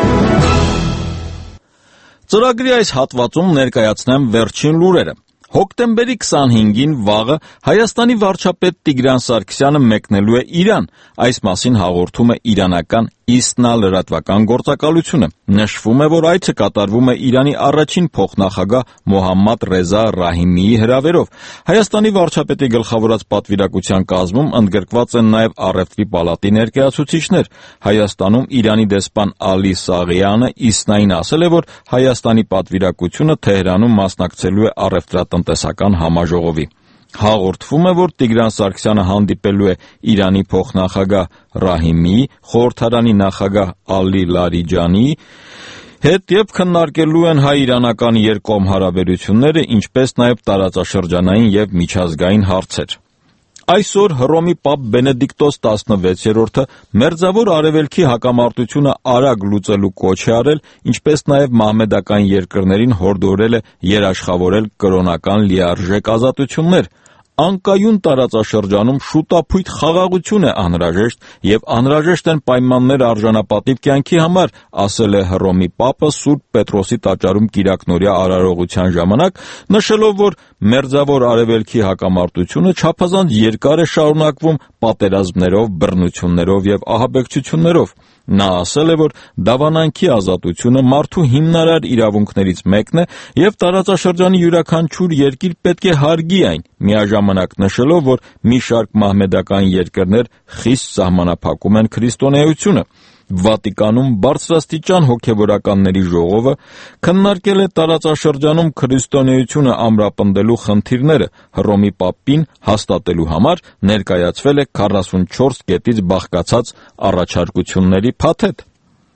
Ծրագրի այս հատվածում ներկայացնեմ վերջին լուրերը։ Հոկտեմբերի քսանհինգին վաղը Հայաստանի վարչապետ Տիգրան Սարգսյանը մեկնելու է Իրան։ Այս մասին հաղորդում է իրանական Իսնա լրատվական գործակալությունը։ Նշվում է, որ այցը կատարվում է Իրանի առաջին փոխնախագահ Մոհամմադ Ռեզա Ռահիմիի հրավերով։ Հայաստանի վարչապետի գլխավորած պատվիրակության կազմում ընդգրկված են նաև Առևտրի պալատի ներկայացուցիչներ։ Հայաստանում Իրանի դեսպան Ալի Սաղիյանը Իսնային ասել է, որ Հայաստանի պատվիրակությունը Թեհրանում մասնակցելու է առևտրատնտեսական համաժողովի։ Հաղորդվում է, որ Տիգրան Սարգսյանը հանդիպելու է Իրանի փոխնախագահ Ռահիմիի, խորհրդարանի նախագահ Ալի Լարիջանիի հետ եւ քննարկելու են հայ-իրանական երկկողմ հարաբերությունները, ինչպես նաեւ տարածաշրջանային եւ միջազգային հարցեր։ Այսօր Հռոմի Պապ Բենեդիկտոս տասնվեցերորդը Մերձավոր Արևելքի հակամարտությունը արագ լուծելու կոչ է արել, ինչպես նաև մահմեդական երկրներին հորդորել է երաշխավորել կրոնական լիարժեք ազատություններ։ Անկայուն տարածաշրջանում շուտափույթ խաղաղություն է անհրաժեշտ եւ անհրաժեշտ են պայմաններ արժանապատիվ կյանքի համար, ասել է Հռոմի Պապը Սուրբ Պետրոսի տաճարում կիրակնօրյա արարողության ժամանակ, նշելով, որ Մերձավոր Արևելքի հակամարտությունը չափազանց երկար է շարունակվում պատերազմներով, բռնություններով եւ ահաբեկչություններով։ Նա ասել է, որ դավանանքի ազատությունը մարդու հիմնարար իրավունքներից մեկն է եւ տարածաշրջանի յուրաքանչյուր երկիր պետք է հարգի այն, միաժամանակ նշելով, որ մի շարք մահմեդական երկրներ խիստ սահմանափակում են քրիստոնեությունը։ Վատիկանում բարձրաստիճան հոգևորականների ժողովը քննարկել է տարածաշրջանում քրիստոնեությունը ամրապնդելու խնդիրները, Հռոմի Պապին հաստատելու համար ներկայացվել է քառասունչորս կետից բաղկացած առաջարկությունների փաթեթ։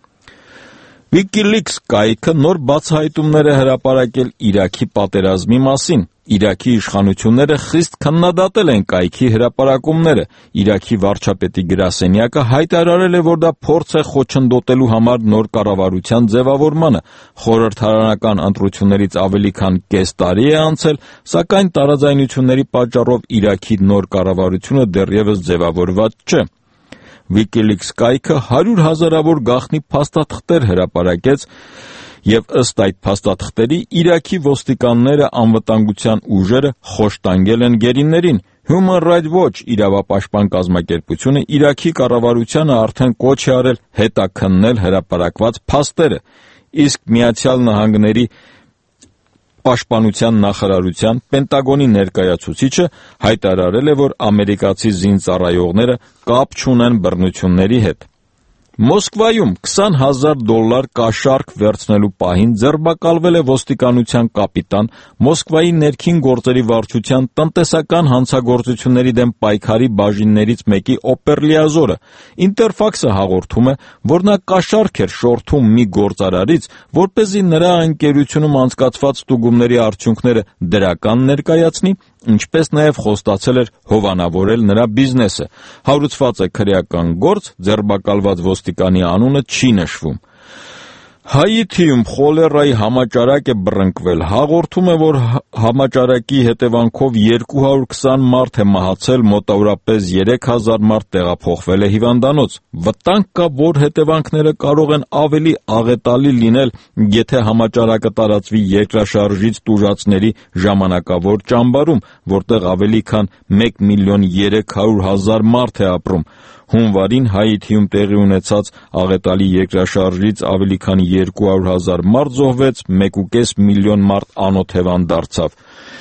WikiLeaks կայքը նոր բացահայտումներ է հրապարակել Իրաքի պատերազմի մասին։ Իրաքի իշխանությունները խիստ քննադատել են կայքի հրապարակումները։ Իրաքի վարչապետի գրասենյակը հայտարարել է, որ դա փորձ է խոչընդոտելու համար նոր կառավարության ձևավորմանը։ Խորհրդարանական ընտրություններից ավելի քան կես տարի է անցել, սակայն տարաձայնությունների պատճառով Իրաքի նոր կառավարությունը դեռևս ձևավորված չէ։ WikiLeaks կայքը հարյուր հազարավոր գաղտնի փաստաթղթեր հրապարակեց եւ ըստ այդ փաստաթղթերի Իրաքի ոստիկանները անվտանգության ուժերը խոշտանգել են գերիներին։ Human Rights Watch իրավապաշտպան կազմակերպությունը Իրաքի կառավարությանը արդեն կոչ է արել հետաքննել հրապարակված փաստերը, իսկ Միացյալ Նահանգների Պաշտպանության նախարարության Պենտագոնի ներկայացուցիչը հայտարարել է, որ ամերիկացի զինծառայողները կապ չունեն բռնությունների հետ։ Մոսկվայում քսան հազար դոլար կաշառք վերցնելու պահին ձերբակալվել է ոստիկանության կապիտան, Մոսկվայի ներքին գործերի վարչության տնտեսական հանցագործությունների դեմ պայքարի բաժիններից մեկի օպերլիազորը։ Ինտերֆաքսը հաղորդում է, որ նա կաշառք էր շորթում մի գործարարից, որպեսզի նրա ընկերությունում անցկացված ստուգումների արդյունքները դրական ներկայացնի, ինչպես նաև խոստացել էր հովանավորել նրա բիզնեսը։ Հարուցված է քրեական գործ, ձերբակալված ոստիկանի անունը չի նշվում։ Հայիթիում խոլերայի համաճարակ է բռնկվել։ Հաղորդում է, որ համաճարակի հետևանքով երկու հարյուր քսան մարդ է մահացել, մոտավորապես երեք հազար մարդ տեղափոխվել է հիվանդանոց։ Վտանգ կա, որ հետևանքները կարող են ավելի աղետալի լինել, եթե համաճարակը տարածվի երկրաշարժից տուժածների ժամանակավոր ճամբարում, որտեղ ավելի քան մեկ միլիոն երեք հարյուր հազար մարդ է ապրում։ Հունվարին Հայիթիում տեղի ունեցած աղետալի երկրաշարժից ավելի քան երկու հարյուր հազար մարդ զոհվեց, մեկ ու կես միլիոն մարդ անօթևան դարձավ։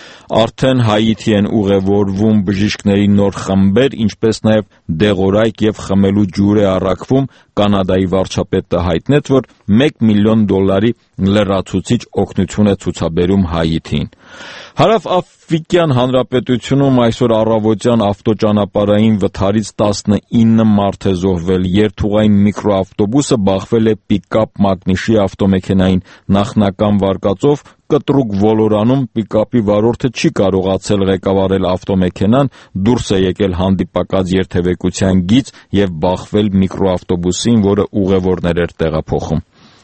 Արդեն Հայիթի են ուղևորվում բժիշկների նոր խմբեր, ինչպես նաև դեղորայք և խմելու ջուր է առաքվում։ Կանադայի վարչապետը հայտնեց, որ մեկ միլիոն դոլարի լրացուցիչ օգնություն է ցուցաբերում Հայիթին։ Հարավաֆրիկյան Հանրապետությունում այսօր առավոտյան ավտոճանապարհային վթարից տասնինը մարդ է զոհվել։ Երթուղային միկրոավտոբուսը բախվել է պիկապ մակնիշի ավտոմեքենային։ Նախնական վարկածով կտրուկ ոլորանում պիկապի վարորդը չի կարողացել ղեկավարել ավտոմեքենան, դուրս է եկել հանդիպակաց երթևեկության գիծ և բախվել միկրոավտոբուսին, որը ուղևորներ էր տեղափոխում։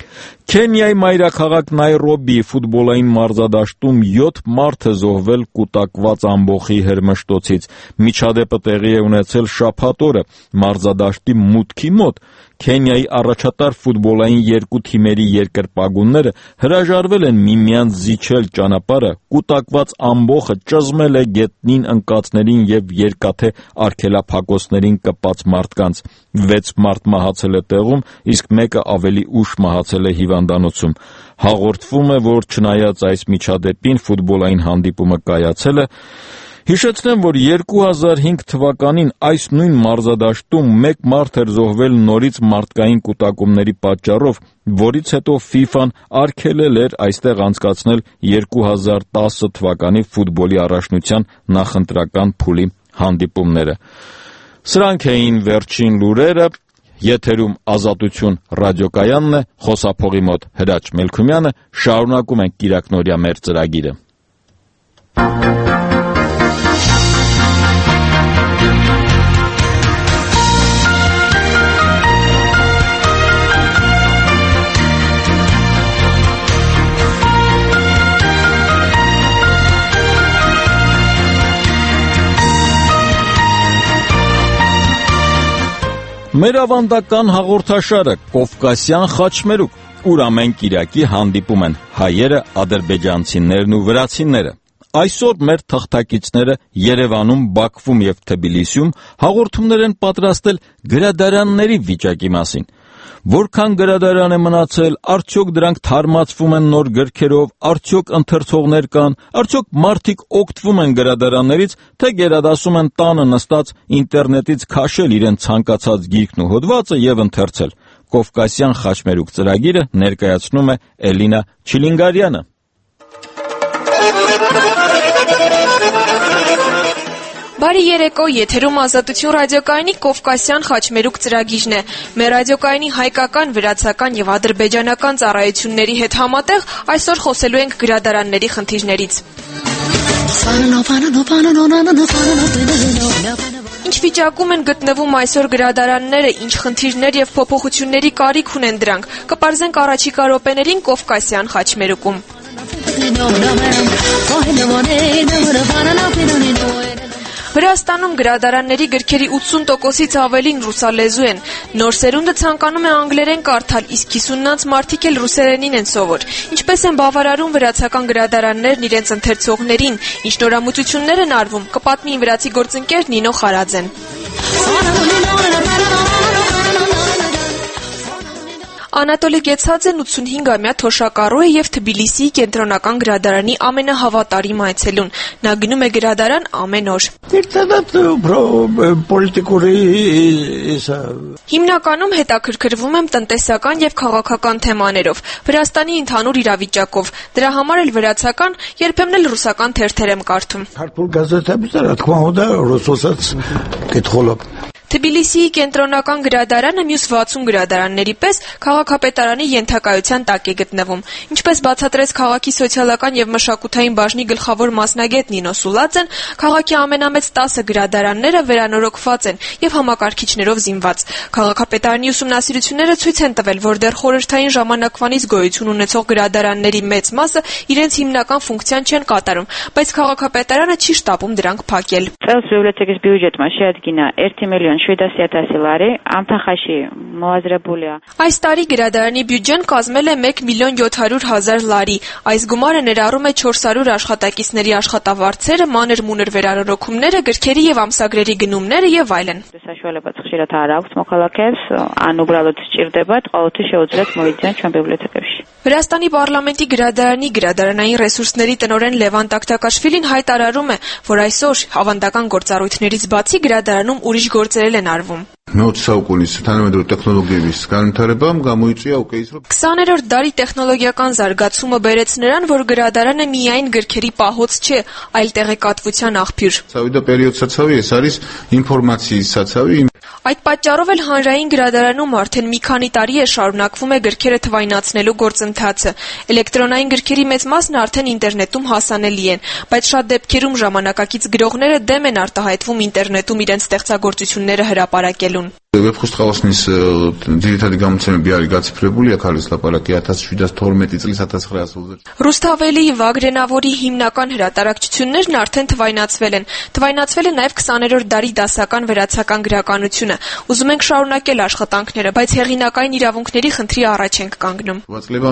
Քենիայի մայրաքաղաք Նայրոբիի ֆուտբոլային մարզադաշտում յոթ մարդ է զոհվել կուտակված ամբոխի հրմշտոցից։ Միջադեպը տեղի է ունեցել շաբաթ օրը մարզադաշտի մուտքի մոտ։ Քենիայի առաջատար ֆուտբոլային երկու թիմերի երկրպագունները հրաժարվել են միմյանց զիջել ճանապարհը, կուտակված ամբոխը ճզմել է գետնին ընկածներին և երկաթե արգելափակոցներին կպած մարդկանց։ Վեց մարդ մահացել է տեղում, իսկ մեկը ավելի ուշ մահացել է հիվանդանոցում։ Հաղորդվում է, որ չնայած այս միջադեպին ֆուտբոլային հանդիպումը կայացել է։ Հիշեցնեմ, որ երկու հազար հինգ թվականին այս նույն մարզադաշտում մեկ մարդ էր զոհվել նորից մարդկային կուտակումների պատճառով, որից հետո ֆիֆան արգելել էր այստեղ անցկացնել երկու հազար տասը թվականի ֆուտբոլի առաջնության նախընտրական փուլի հանդիպումները։ Սրանք էին վերջին լուրերը։ Եթերում Ազատություն ռադիոկայանն է, խոսափողի մոտ Հրաչ Մելքումյանը։ Շարունակում ենք կիրակնօրյա մեր ծրագիրը։ Մեր ավանդական հաղորդաշարը Կովկասյան խաչմերուկ, ուր ամեն կիրակի հանդիպում են հայերը, ադրբեջանցիներն ու վրացիները։ Այսօր մեր թղթակիցները Երևանում, Բաքվում և Թբիլիսիում հաղորդումներ են պատրաստել գրադարանների վիճակի մասին։ Որքան գրադարան է մնացել, արդյոք դրանք թարմացվում են նոր գրքերով, արդյոք ընթերցողներ կան, արդյոք մարդիկ օգտվում են գրադարաններից, թե գերադասում են տանը նստած ինտերնետից քաշել իրենց ցանկացած գիրքն ու հոդվածը և ընթերցել։ Կովկասյան խաչմերուկ ծրագիրը ներկայացնում է Էլինա Չիլինգարյանը։ Բարի երեկո, եթերում Ազատություն ռադիոկայանի Կովկասյան խաչմերուկ ծրագիրն է։ Մեր ռադիոկայանի հայկական, վրացական և ադրբեջանական ծառայությունների հետ համատեղ այսօր խոսելու ենք գրադարանների խնդիրներից։ Ինչ վիճակում են գտնվում այսօր գրադարանները, ինչ խնդիրներ և փոփոխությունների կարիք ունեն դրանք, կպարզենք առաջիկա րոպեներին Կովկասյան խաչմերուկում։ Վրաստանում գրադարանների գրքերի ութսուն տոկոսից ավելին ռուսալեզու են։ Նոր սերունդը ցանկանում է անգլերեն կարդալ, իսկ հիսուննանց մարդիկ էլ ռուսերենին են սովոր։ Ինչպես են բավարարում վրացական գրադարաններն իրենց ընթերցողներին, ինչ նորամուծություններ են արվում, կպատմի վրացի գործընկեր Նինո Խարաձեն։ Անատոլի Գեցաձեն ութսունհինգամյա թոշակառու է եւ Թբիլիսիի կենտրոնական գրադարանի ամենահավատարիմ այցելուն։ Նա գնում է գրադարան ամեն օր։ Հիմնականում հետաքրքրվում եմ տնտեսական եւ քաղաքական թեմաներով, Վրաստանի ընդհանուր իրավիճակով։ Դրա համար էլ վրացական, երբեմն էլ ռուսական թերթեր եմ կարդում։ Թբիլիսիի կենտրոնական գրադարանը մյուս վաթսուն գրադարանների պես քաղաքապետարանի ենթակայության տակ է գտնվում։ Ինչպես բացատրեց քաղաքի սոցիալական եւ մշակութային բաժնի գլխավոր մասնագետ Նինո Սուլաձեն, քաղաքի ամենամեծ տասը գրադարանները վերանորոգված են եւ համակարգիչներով զինված։ Քաղաքապետարանի ուսումնասիրությունները ցույց են տվել, որ դեռ խորհրդային ժամանակվանից գոյություն ունեցող գրադարանների մեծ մասը իրենց հիմնական ֆունկցիան չեն կատարում, բայց քաղաքապետարանը չի շտապում դրանք փակել։ Այս տարի գրադարանի բյուջեն կազմել է մեկ միլիոն յոթ հարյուր հազար լարի։ Այս գումարը ներառում է չորս հարյուր աշխատակիցների աշխատավարձերը, մանր-մունր վերանորոգումները, գրքերի եւ ամսագրերի գնումները եւ այլն։ Վրաստանի պարլամենտի գրադարանի գրադարանային ռեսուրսների տնօրեն Լևան Տակտակաշվիլին հայտարարում է, որ այսօր ավանդական գործառույթներից բացի գրադարանում ուրիշ գործեր են արվում։ քսաներորդ դարի տեխնոլոգիական զարգացումը բերեց նրան, որ գրադարանը միայն գրքերի պահոց չէ, այլ տեղեկատվության աղբյուր։ Այդ պատճառով էլ հանրային գրադարանում արդեն մի քանի տարի է շարունակվում է գրքերը թվայնացնելու գործընթացը։ Էլեկտրոնային գրքերի մեծ մասն արդեն ինտերնետում հասանելի են, բայց շատ դեպքերում ժամանակակից գրողները դեմ են արտահայտվում ինտերնետում իրենց ստեղծագործությունները հրապարակելուն։ Ռուսթավելի Վագրենավորի հիմնական հրատարակչություններն արդեն թվայնացվել են։ Թվայնացվել է նաև քսաներորդ դարի դասական վերացական գրականությունը։ Ուզում ենք շարունակել աշխատանքները, բայց հեղինակային իրավունքների խնդրի առաջ ենք կանգնում։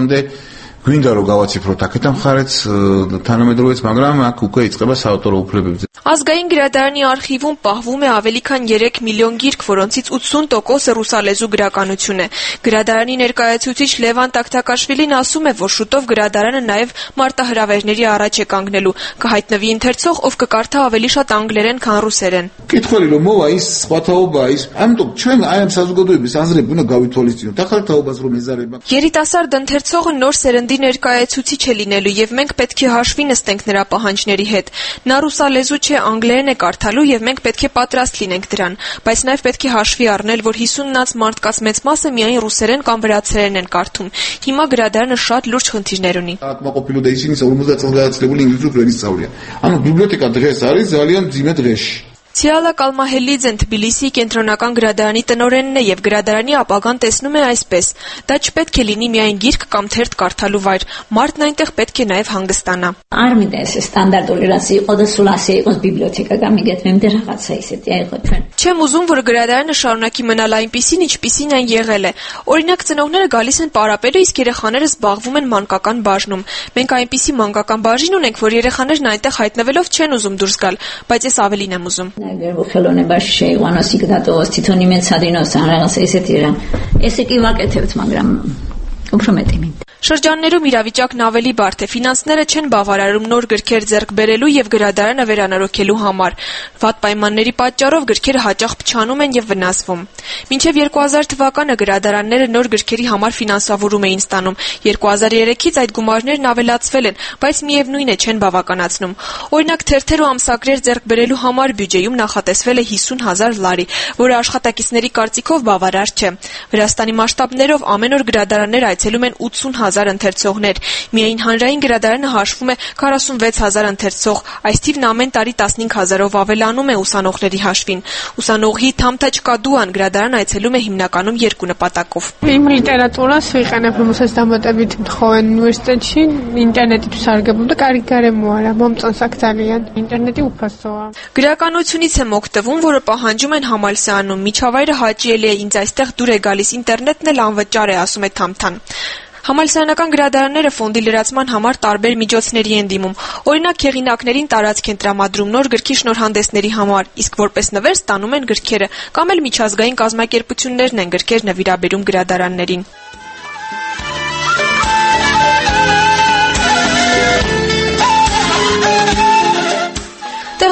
Գույն դարոգավացի պրոտակ հետամ խարեց թանամեդրովից մագրամ ակուկը իծկება საავტორო უფლებებზე։ Ազգային գրադարանի արխիվում պահվում է ավելի քան երեք միլիոն գիրք, որոնցից ութսուն տոկոսը ռուսալեզու գրականություն է։ Գրադարանի ներկայացուցիչ Լևան Տակտակաշվիլին ասում է, որ շուտով գրադարանը նաև մարտահրավերների առաջ է կանգնելու։ Կհայտնվի ընթերցող, ով կկարդա ավելի շատ անգլերեն, քան ռուսերեն։ Կითხոլի մովա ის სხვათაობა ის ამიტომ ჩვენ აი ამ საზოგადოების აზრები უნდა გავითვალისწინოთ ახალ თაობას რომ ეზარება։ Երիտասարդ ընթերցողը նոր սերնդի ներկայացուցիչ է լինելու եւ մենք պետք է հաշվի նստենք նրա պահանջների հետ։ Նա ռուսալեզու չէ, անգլերեն է կարդալու եւ մենք պետք է պատրաստ լինենք դրան, բայց նաեւ պետք է հաշվի առնել, որ հիսուննից մարդկաց մեծ մասը միայն ռուսերեն կամ վրացերեն են կարդում։ Հիմա գրադարանը շատ լուրջ խնդիրներ ունի։ Ակմակոպիլու და ისინი ორმოცდაათ წელს გადაწყვეტილი ინგლისურ ენის სწავლიან. ანუ ბიბლიოთეკა დღეს არის ძალიან ძიმე დღეში. Ցիալա Կալմահելիձեն Թբիլիսիի կենտրոնական գրադարանի տնօրենն է եւ գրադարանի ապագան տեսնում է այսպես. դա չպետք է լինի միայն գիրք կամ թերթ կարդալու վայր, մարդն այնտեղ պետք է նաեւ հանգստանա։ Արմիդես ստանդարտული ռասի օդեսուլասի օս բիբլիոթեկա կամիգետ մեմ դերացա իսետ այղոթեն։ Չեմ ուզում, որ գրադարանը շարունակի մնալ այնպիսին, ինչպիսին այն եղել է։ Օրինակ ծնողները գալիս են պարապելու, իսկ երեխաները զբաղվում են մանկական բաժնում։ Մենք այնպիսի մանկական բաժին ունենք, որ երեխաներն այնտեղ հայտնվելով չեն ուզում դուրս գալ, բայց ես ավելին եմ ուզում։ Գերբոխելոնե բաշշե ոնասի կդատոս տիտոնի մեծ սադինոս անրեղս էսետիրա էսի կիվակեթեվց մանգրամ ուփրոմետիմի Շրջաններում իրավիճակն ավելի բարդ է, ֆինանսները չեն բավարարում նոր գրքեր ձեռք բերելու եւ գրադարանը վերանորոգելու համար։ Վատ պայմանների պատճառով գրքերը հաճախ փչանում են եւ վնասվում։ Մինչեւ երկու հազար թվականը գրադարանները նոր գրքերի համար ֆինանսավորում էին ստանում։ երկու հազար երեքից այդ գումարներն ավելացվել են, բայց միևնույն է չեն բավականացնում։ Օրինակ թերթեր ու ամսագրեր ձեռք բերելու համար բյուջեում նախատեսվել է հիսուն հազար լարի, որը աշխատակիցների կարծիքով բավարար չէ։ Վրաստանի մասշտաբներով ամեն օր գրադարաններ այցելում են ութսուն հազար ընթերցողներ։ Միայն հանրային գրադարանը հաշվում է քառասունվեց հազար ընթերցող, այս թիվն ամեն տարի տասնհինգ հազարով ավելանում է ուսանողների հաշվին։ Ուսանողի Թամթաչ Կադուան գրադարան այցելում է հիմնականում երկու նպատակով։ Իմ լիտերատուրას վիճակում ուսես դամատավիտ խոհեն ունիվերսիտետში ինտերնետի ցարգებում და կարի გარემო არა მომწონს აქ ძალიან ինտերնետի უფასოა։ Գրականությունից եմ օգտվում, որը պահանջում են համալսարանում։ Միջավայրը հաճելի է, ինձ այստեղ դուր է գալիս, ինտերնետն էլ անվճար է, ասում է Թամթան։ Համալսարանական գրադարանները ֆոնդի լրացման համար տարբեր միջոցների են դիմում։ Օրինակ հեղինակներին տարածք են տրամադրում նոր գրքի շնորհանդեսների համար, իսկ որպես նվեր ստանում են գրքերը, կամ էլ միջազգային կազմակերպություններն են գրքեր նվիրաբերում գրադարաններին։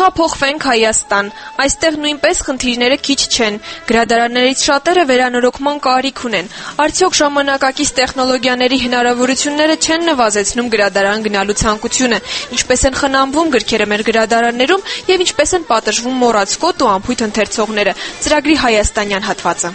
Տեղափոխվենք Հայաստան։ Այստեղ նույնպես խնդիրները քիչ չեն։ Գրադարաններից շատերը վերանորոգման կարիք ունեն։ Արդյոք ժամանակակից տեխնոլոգիաների հնարավորությունները չեն նվազեցնում գրադարան գնալու ցանկությունը։ Ինչպես են խնամվում գրքերը մեր գրադարաններում եւ ինչպես են պատժվում մոռացկոտ ու անփույթ ընթերցողները։ Ծրագրի հայաստանյան հատվածը։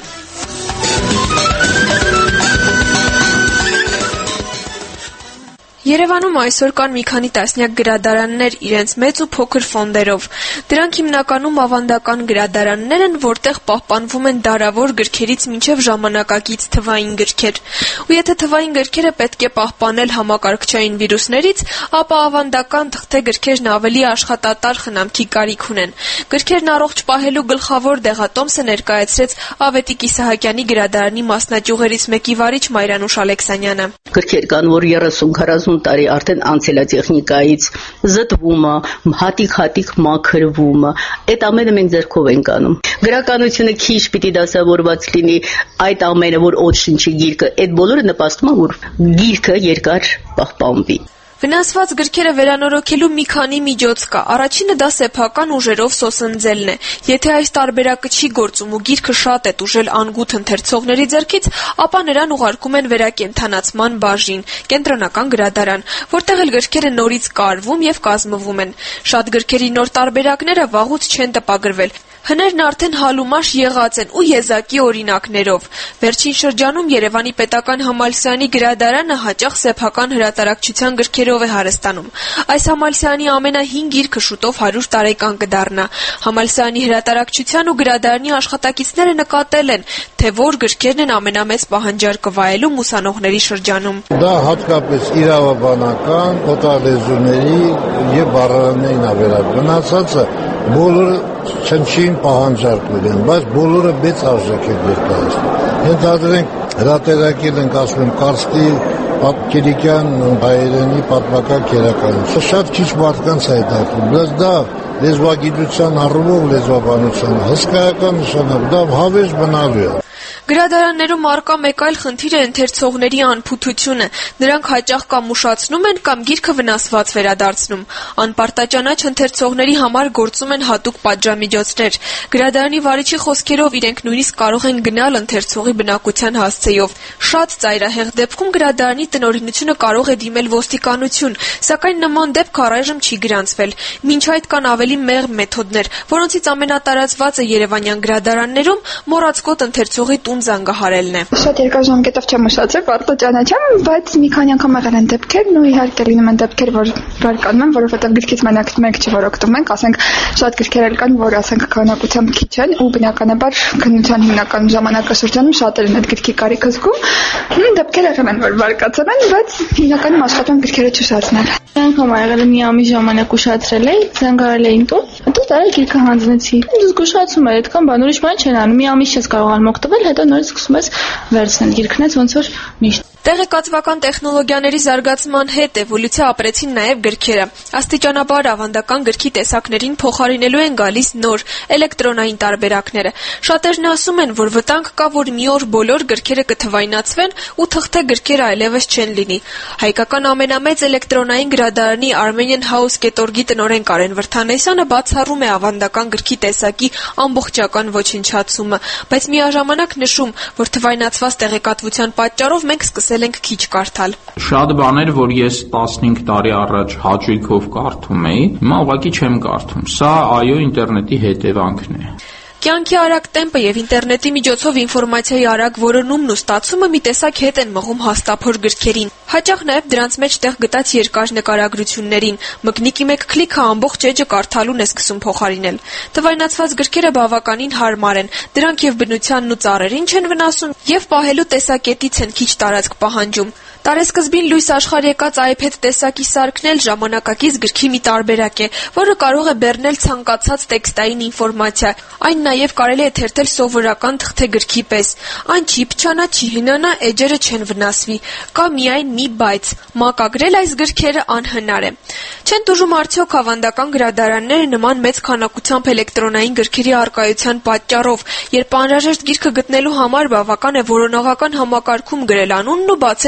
Երևանում այսօր կան մի քանի տասնյակ գրադարաններ իրենց մեծ ու փոքր ֆոնդերով։ Դրանք հիմնականում ավանդական գրադարաններ են, որտեղ պահպանվում են դարավոր գրքերից մինչև ժամանակակից թվային գրքեր։ Ու եթե թվային գրքերը պետք է պահպանել համակարգչային վիրուսներից, ապա ավանդական թղթե գրքերն ավելի աշխատատար խնամքի կարիք ունեն։ Գրքերն առողջ պահելու գլխավոր դեղատոմսը ներկայացրեց Ավետիք Իսահակյանի գրադարանի մասնաճյուղերից մեկի վարիչ Մայրանուշ Ալեքսանյանը։ Գրքեր կան, որ երեսուն քառասուն տարի արդեն անցել է տեխնիկայից, զտվումը, հատիկ-հատիկ մաքրվումը, այդ ամենը մենք ձեռքով ենք անում։ Գրականությունը քիչ պիտի դասավորված լինի, այդ ամենը, որ օդշնչի գիրքը, այդ բոլորը նպաստում է, որ գիրքը երկար պահպանվի։ Վնասված գրքերը վերանորոգելու մի քանի միջոց կա։ Առաջինը դա սեփական ուժերով սոսնձելն է։ Եթե այս տարբերակը չի գործում ու գիրքը շատ է տուժել անգութ ընթերցողների ձեռքից, ապա նրան ուղարկում են վերակենդանացման բաժին, կենտրոնական գրադարան, որտեղ էլ գրքերը նորից կարվում եւ կազմվում են։ Շատ գրքերի նոր տարբերակները վաղուց չեն տպագրվել։ Հներն արդեն հալումաշ եղած են ու եզակի օրինակներով։ Վերջին շրջանում Երևանի պետական համալսարանի գրադարանը հաճախ սեփական հրատարակչության գրքերով է հարստանում։ Այս համալսարանի ամենահին գիրքը շուտով հարյուր տարեկան կդառնա։ Համալսարանի հրատարակչության ու գրադարանի աշխատակիցները նկատել են, թե որ գրքերն են ամենամեծ պահանջարկը վայելում ուսանողների շրջանում։ Դա հատկապես իրավաբանական, օտարլեզուների եւ բառարաններին ավերաբնացածը բոլորը չնչին պահանջարկ ունեն, բայց բոլորը մեծ արժեք են ներկայացնում։ Ենթադրենք հրատարակել ենք, ասում եմ, Կարստի Կիրիկյան հայերենի պատմական քերականություն։ Շատ քիչ մարդկանց է դարձնում, բայց դա լեզվագիտության առումով լեզվաբանության հսկայական նշանակ, դա հավես բնալու է։ Գրադարաններում առկա մեկ այլ խնդիր է ընթերցողների անփութությունը։ Նրանք հաճախ կամ ուշացնում են կամ գիրքը վնասված վերադարձնում։ Անպարտաճանաչ ընթերցողների համար գործում են հատուկ պատժամիջոցներ։ Գրադարանի վարիչի խոսքերով իրենք նույնիսկ կարող են գնալ ընթերցողի բնակության հասցեով։ Շատ ծայրահեղ դեպքում գրադարանի տնօրինությունը կարող է դիմել ոստիկանություն, սակայն նման դեպք առայժմ չի գրանցվել։ Մինչ այդ կան ավելի մեղմ մեթոդներ, որոնցից ամենատարածվածը երևանյան գրադարաններում մոռացկոտ ընթերցողի տուն զանգահարելն է։ Շատ երկար ժամկետով չեմ ուշացել, պարտո ճանաչեմ, բայց մի քանի անգամ եղել են դեպքեր, ու իհարկե լինում են դեպքեր, որ բարկանում են, որովհետև գրքից մենակ մենք չորոքտում ենք, ասենք շատ գրքեր կան, որ ասենք քանակությամբ քիչ են, ու բնականաբար քննության հիմնական ժամանակաշրջանում շատերն այդ գրքի կարիք զգում։ Դեպքեր եղել են, որ բարկացել են, բայց հիմնականում աշխատում գրքերը չուշացնել։ Անգամ եղել է մի ամիս ժամանակ ուշացրել էի, զանգարել էին տուն, հետո տարել գիրքը հանձնեցի։ Զգուշացում էր, այդքան բան ուրիշ բան չեն անում, մի ամիս չես կարողանում օգտվել, հետո նորից սկսում ես վերցնել գիրքնից, ոնց որ միշտ։ Տեղեկատվական տեխնոլոգիաների զարգացման հետ էվոլյուցիա ապրեցին նաև գրքերը։ Աստիճանաբար ավանդական գրքի տեսակներին փոխարինելու են գալիս նոր էլեկտրոնային տարբերակները։ Շատերն ասում են, որ վտանգ կա, որ մի օր բոլոր գրքերը կթվայնացվեն ու թղթե գրքերը այլևս չեն լինի։ Հայկական ամենամեծ էլեկտրոնային գրադարանի Armenian House կետորգի տնօրեն Կարեն Վրթանեսյանը բացառում է ավանդական գրքի տեսակի ամբողջական ոչնչացումը, բայց միաժամանակ նշում, որ թվայնացված տեղեկատվության պատճառով մենք սկսել ենք քիչ կարդալ։ Շատ բաներ, որ ես տասնհինգ տարի առաջ հաճույքով կարդում էի, հիմա ուղղակի չեմ կարդում։ Սա այո ինտերնետի հետևանքն է։ Կյանքի արագ տեմպը եւ ինտերնետի միջոցով ինֆորմացիայի արագ որոնումն ու ստացումը մի տեսակ հետ են մղում հաստափոր գրքերին։ Հաճախ նաեւ դրանց մեջ տեղ գտած երկար նկարագրություններին։ Մկնիկի մեկ քլիքը ամբողջ էջը կարդալուն է սկսում փոխարինել։ Թվայնացված գրքերը բավականին հարմար են։ Դրանք եւ բնությանն ու ծառերին չեն վնասում եւ պահելու տեսակետից են քիչ տարածք պահանջում։ Տարեսկզբին լույս աշխարհ եկած iPad տեսակի սարքն էլ ժամանակակից գրքի մի տարբերակ է, որը կարող է բեռնել ցանկացած տեքստային ինֆորմացիա։ Այն նաև կարելի է թերթել սովորական թղթե գրքի պես։ Այն չի փչանա, չի հնանա, էջերը չեն վնասվի։ Կա միայն մի բայց՝ մակագրել այս գրքերը անհնար է։ Չեն տուժում արդյոք ավանդական գրադարանները նման մեծ քանակությամբ էլեկտրոնային գրքերի առկայության պատճառով, երբ անհրաժեշտ գիրքը գտնելու համար բավական է որոնողական համակարգում գրել անունն ու բացել անհրաժեշտ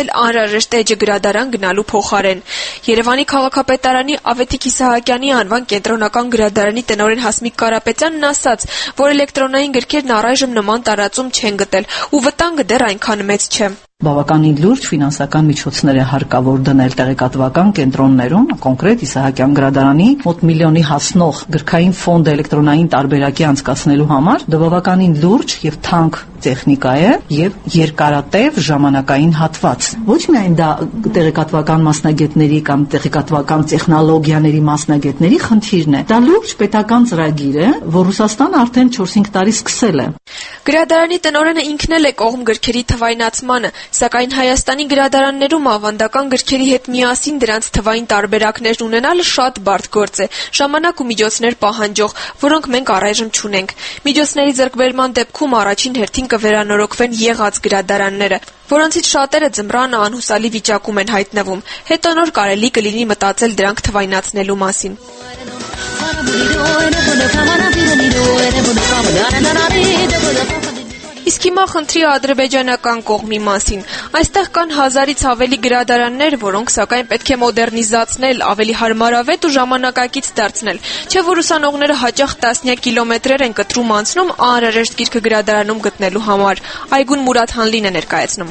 անհրաժեշտ էջը գրադարան գնալու փոխարեն։ Երևանի քաղաքապետարանի Ավետիք Իսահակյանի անվան կենտրոնական գրադարանի տնօրեն Հասմիկ Կարապետյանն ասաց, որ էլեկտրոնային գրքերն առայժմ նման տարածում չեն գտել ու վտանգը դեռ այնքան մեծ չէ։ Բավականին լուրջ ֆինանսական միջոցներ է հարկավոր դնել տեղեկատվական կենտրոններում, կոնկրետ Իսահակյան գրադարանի մոտ միլիոնի հասնող գրքային ֆոնդը էլեկտրոնային տարբերակի անցկացնելու համար դա բավականին լուրջ եւ թանկ տեխնիկա է եւ երկարատև ժամանակային հատված։ Ոչ միայն դա տեղեկատվական մասնագետների կամ տեղեկատվական տեխնոլոգիաների մասնագետների խնդիրն է, դա լուրջ պետական ծրագիր է, որ Ռուսաստանը արդեն չորս-հինգ տարի սկսել է։ Գրադարանի տնօրենը ինքն էլ է կողմ գրքերի թվայնացմանը, սակայն Հայաստանի գրադարաններում ավանդական գրքերի հետ միասին դրանց թվային տարբերակներ ունենալը շատ բարդ գործ է, ժամանակ ու միջոցներ պահանջող, որոնք մենք առայժմ չունենք։ Միջոցների ձեռքբերման դեպքում առաջին հերթին կվերանորոգվեն եղած գրադարանները, որոնցից շատերը ձմռանը անհուսալի վիճակում են հայտնվում։ Հետո նոր կարելի կլինի մտածել դրանք թվայնացնելու մասին։ Իսկ հիմա խնդրի ադրբեջանական կողմի մասին։ Այստեղ կան հազարից ավելի գրադարաններ, որոնք սակայն պետք է մոդեռնիզացնել, ավելի հարմարավետ ու ժամանակակից դարձնել։ Չէ՞ որ ուսանողները հաճախ տասնյակ կիլոմետրեր են կտրում անցնում անհրաժեշտ գիրքը գրադարանում գտնելու համար։ Այգուն Մուրադ Հանլին է ներկայացնում։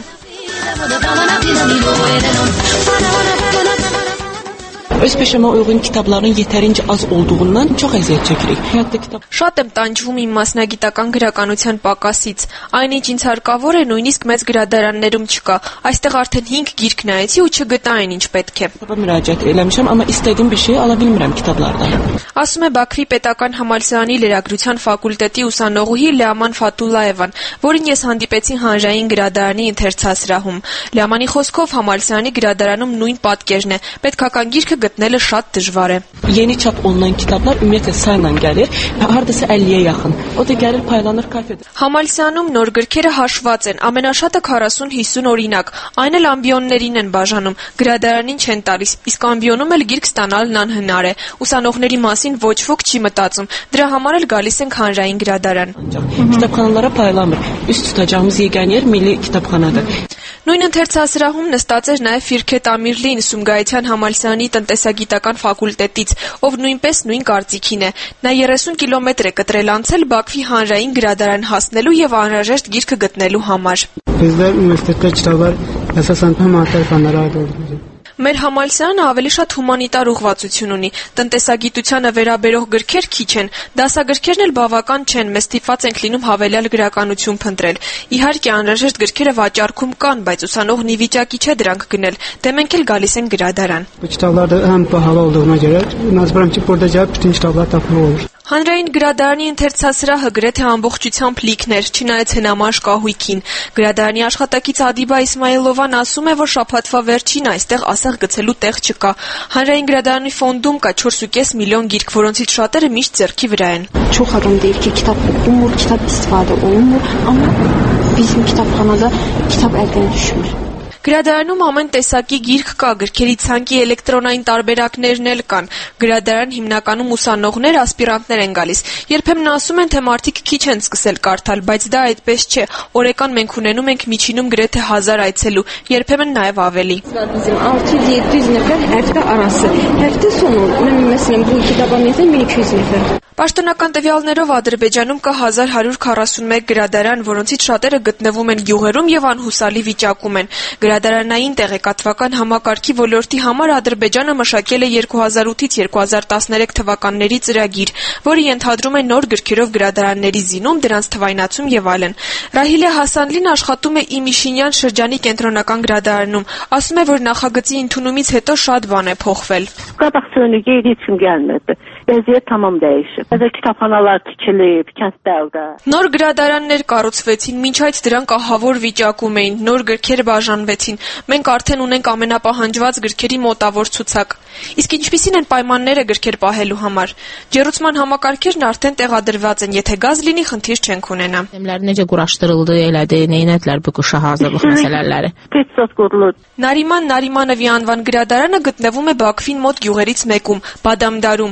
Öz peşəmə uyğun kitabların yetərincə az olduğundan çox əziyyət çəkirik. Həyatda kitab Շատ եմ տանջվում իմ մասնագիտական գրականության պակասից։ Այն ինչ ինձ հարկավոր է, նույնիսկ մեծ գրադարաններում չկա։ Այստեղ արդեն հինգ գիրք նայեցի ու չգտա այն, ինչ պետք է։ Kitaba müraciət eləmişəm, amma istədiyim bir şeyi ala bilmirəm kitablardan. Ասում է Բաքվի պետական համալսարանի լրագրության ֆակուլտետի ուսանողուհի Լեաման Ֆաթուլլաևան, որին ես հանդիպեցի հանրային գրադարանի ընթերցասրահում։ Լեամանի խոսքով համալսարանի գրադարանում նույն պատկերն է։ Պետքական գիրքը գտնելը շատ դժվար է։ Yeni çap olunan kitablar ümumiyyətlə sayla gəlir, hardasa əlliyə yaxın. O da gəlir paylanır kafedə. Համալսարանում նոր գրքերը հաշված են, ամենաշատը քառասուն-հիսուն օրինակ, այն էլ ամբիոններին են բաժանում, գրադարանին չեն տալիս, իսկ ամբիոնում էլ գիրք ստանալն անհնար է։ Ուսանողների մասին ոչ ոք չի մտածում, դրա համար էլ գալիս ենք հանրային գրադարան։ Kitabxanalara paylanmır. Üst tutacağımız yeganə yer milli kitabxanadır. Նույն ընթերցասրահում նստած էր նաև Ֆիրքետ Ամիրլին Սումգայիթյան համալսարանի տնտեսագիտական ֆակուլտետից, ով նույնպես նույն կարծիքին է։ Նա երեսուն կիլոմետր է կտրել անցել Բաքվի հանրային գրադարան հասնելու եւ անհրաժեշտ գիրքը գտնելու համար։ Bizlər universitetdə kitablar əsasən humanitar olur. Մեր համալսարանը ավելի շատ հումանիտար ուղղվածություն ունի, տնտեսագիտությանը վերաբերող գրքեր քիչ են, դասագրքերն էլ բավական չեն, մեզ ստիպված ենք լինում հավելյալ գրականություն փնտրել։ Իհարկե անհրաժեշտ գրքերը վաճառքում կան, բայց ուսանողն ի վիճակի չէ դրանք գնել, դե մենք էլ գալիս ենք գրադարան։ Kitablarda həm pahalı olduğuna görə məcburam ki, burada gəlib bütün kitablar tapmaq olur։ Հանրային գրադարանի ընթերցասրահը գրեթե ամբողջությամբ լիքներ, չնայած հնամաշ կահույքին։ Գրադարանի աշխատակից Ադիբա Իսմայիլովան ասում է, որ շաբաթվա վերջին այստեղ ասեղ գցելու տեղ չկա։ Հանրային գրադարանի ֆոնդում կա չորս ու կես միլիոն գիրք, որոնցից շատերը միշտ ձեռքի վրա են։ Çox adam deyir ki, kitab oxunmur, kitab istifadə olunmur, amma bizim kitabxanada kitab əldən düşmür։ Գրադարանում ամեն տեսակի գիրք կա, գրքերի ցանկի էլեկտրոնային տարբերակներն էլ կան։ Գրադարան հիմնականում ուսանողներ, ասպիրանտներ են գալիս։ Երբեմն ասում են, թե մարդիկ քիչ են սկսել կարդալ, բայց դա այդպես չէ։ Օրեկան մենք ունենում ենք միջինում գրեթե հազար այցելու, երբեմն նաև ավելի։ Bizim altı yüz yedi yüz nəfər həftə arası. Həftə sonu mən məsələn bu kitabxanada min iki yüz nəfər։ Պաշտոնական տվյալներով Ադրբեջանում կա հազար հարյուր քառասունմեկ գրադարան, որոնցից շատերը գտնվում են գյուղերում եւ անհուսալի վիճակում են։ Գրադարանային տեղեկատվական համակարգի ոլորտի համար Ադրբեջանը մշակել է երկու հազար ութից երկու հազար տասներեք թվականների ծրագիր, որը ենթադրում է նոր գրքերով գրադարանների զինում, դրանց թվայնացում եւ այլն։ Ռահիլե Հասանլին աշխատում է Իմիշինյան շրջանի կենտրոնական գրադարանում, ասում է, որ նախագծի ընդունումից հետո շատ բան է փոխվել։ Qabaqçılığı için gəlmədi. Vəziyyət tamam dəyişib. Bəzi kitabxanalar tikilib, kəndlərdə։ Նոր գրադարաններ կառուցվեցին, մինչ այդ դրանք ահավոր վիճակում էին, նոր գրքեր բաժանվեցին։ Մենք արդեն ունենք ամենապահանջված գրքերի մոտավոր ցուցակ։ Իսկ ինչպիսին են պայմանները գրքեր պահելու համար։ Ջեռուցման համակարգերն արդեն տեղադրված են, եթե գազ լինի, խնդիր չենք ունենա։ Necə quraşdırıldı, elədi, neynədilər bu qışa hazırlıq məsələləri։ Նարիման Նարիմանովի անվան գրադարանը գտնվում է Բաքվին մոտ գյուղերից մեկում, Բադամդարում, որը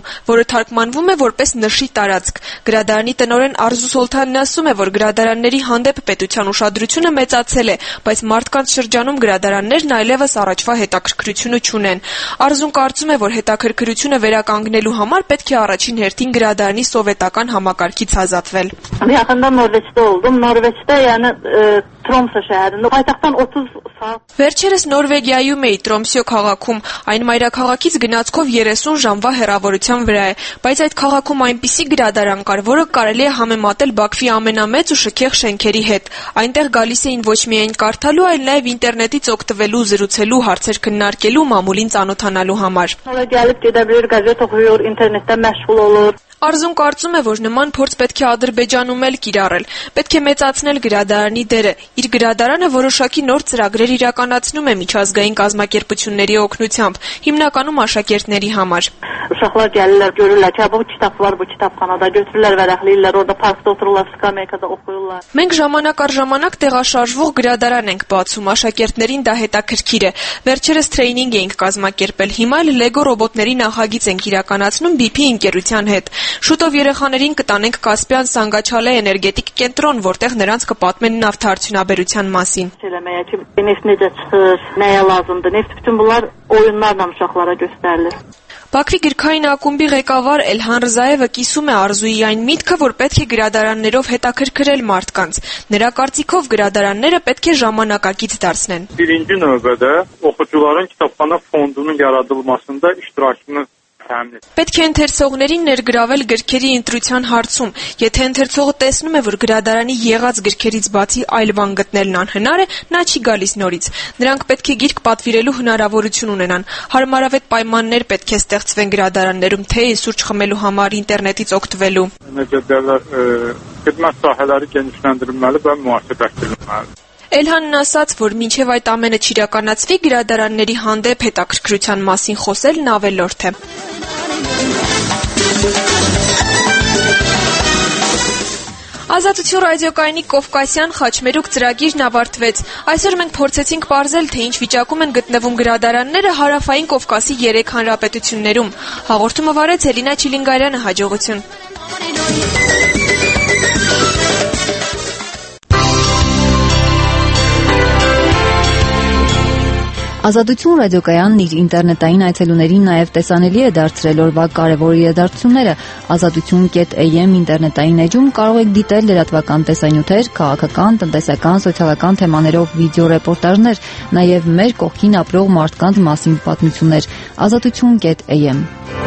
որը թարգմանվում է որպես նշի տարածք։ Գրադարանի տնօրեն Արզու Սոլթանն ասում է, որ գրադարանների հանդեպ պետության ուշադրությունը մեծացել է, բայց մարդկանց շրջանում գրադարաններն այլևս առաջվա հետաքրքրությունը չունեն։ Արզուն կարծում է, որ հետաքրքրությունը վերականգնելու համար պետք է առաջին հերթին գրադարանի սովետական համակարգից ազատվել։ Yaxında Norveçdə oldum. Norveçdə yəni Tromsø şəhərində paytaxtdan otuz saat. Վերջերս Նորվեգիայում էի Տրոմսյո քաղաքում, այն մայրաքաղաքից գնացքով երեսուն ժամվա հեռավորության վրա է, բայց այդ քաղաքում այնպիսի գրադարան կար, որը կարելի է համեմատել Բաքվի ամենամեծ ու շքեղ շենքերի հետ։ Այնտեղ գալիս էին ոչ միայն կարդալու, այլ նաև ինտերնետից օգտվելու, զրուցելու, հարցեր քննարկելու, մամուլին ծանոթանալու համար։ Sonra gəlib gedə bilir, qəzet oxuyur, internetdə məşğul olur. Արզուն կարծում է, որ նման փորձ պետք է Ադրբեջանում էլ կիրառել։ Պետք է մեծացնել գրադարանի դերը։ Իր գրադարանը որոշակի նոր ծրագրեր իրականացնում է միջազգային կազմակերպությունների օգնությամբ, հիմնականում աշակերտների համար։ Uşaqlar gəlirlər, görürlər ki, bu kitab var bu kitabxanada, götürürlər vərəqləyirlər, orada parkda otururlar, skameykada oxuyurlar։ Մենք ժամանակ առ ժամանակ տեղաշարժվող գրադարան ենք բացում, աշակերտներին դա հետաքրքիր է։ Վերջերս տրեյնինգ էինք կազմակերպել, հիմա էլ Lego ռոբոտների նախագիծ ենք իրականացնում բի փի ընկերության հետ։ Շուտով երեխաներին կտանենք Կասպյան Սանգաչալե էներգետիկ կենտրոն, որտեղ նրանց կպատմեն նավթարդյունաբերության մասին։ Eləməyə ki, neft necə çıxır, nəyə lazımdır, neft bütün bunlar oyunlarla uşaqlara göstərilir։ Բաքվի գրքային ակումբի ղեկավար Էլհան Ռզաևը կիսում է Արզուի այն միտքը, որ պետք է գրադարաններով հետաքրքրել մարդկանց։ Նրա կարծիքով գրադարանները պետք է ժամանակակից դարձնեն։ Birinci növbədə oxucuların kitabxana fondunun yaradılmasında iştirakını Պետք է ընթերցողներին ներգրավել գրքերի ընտրության հարցում։ Եթե ընթերցողը տեսնում է, որ գրադարանի եղած գրքերից բացի այլ բան գտնելն անհնար է, նա չի գալիս նորից։ Նրանք պետք է գիրք պատվիրելու հնարավորություն ունենան։ Հարմարավետ պայմաններ պետք է ստեղծվեն գրադարաններում, թեյ, սուրճ խմելու համար, ինտերնետից օգտվելու։ Xidmət sahələri genişləndirilməli və müasirləşdirilməlidir։ Էլհանն ասաց, որ մինչև այդ ամենը չիրականացվի, գրադարանների հանդեպ հետաքրքրության մասին խոսելն ավելորդ է։ Ազատություն ռադիոկայանի Կովկասյան խաչմերուկ ծրագիրն ավարտվեց։ Այսօր մենք փորձեցինք պարզել, թե ինչ վիճակում են գտնվում գրադարանները հարավային Կովկասի երեք հանրապետություններում։ Հաղորդումը վարեց Էլինա Չիլինգարյանը, հաջողություն։ Ազատություն ռադիոկայանն իր ինտերնետային այցելուներին նաև տեսանելի է դարձրել օրվա կարևոր իրադարձությունները։ ազատություն կետ էյ էմ ինտերնետային էջում կարող եք դիտել լրատվական տեսանյութեր, քաղաքական, տնտեսական, սոցիալական թեմաներով վիդեո ռեպորտաժներ, նաև մեր կողքին ապրող մարդկանց մասին պատմություններ։ ազատություն կետ էյ էմ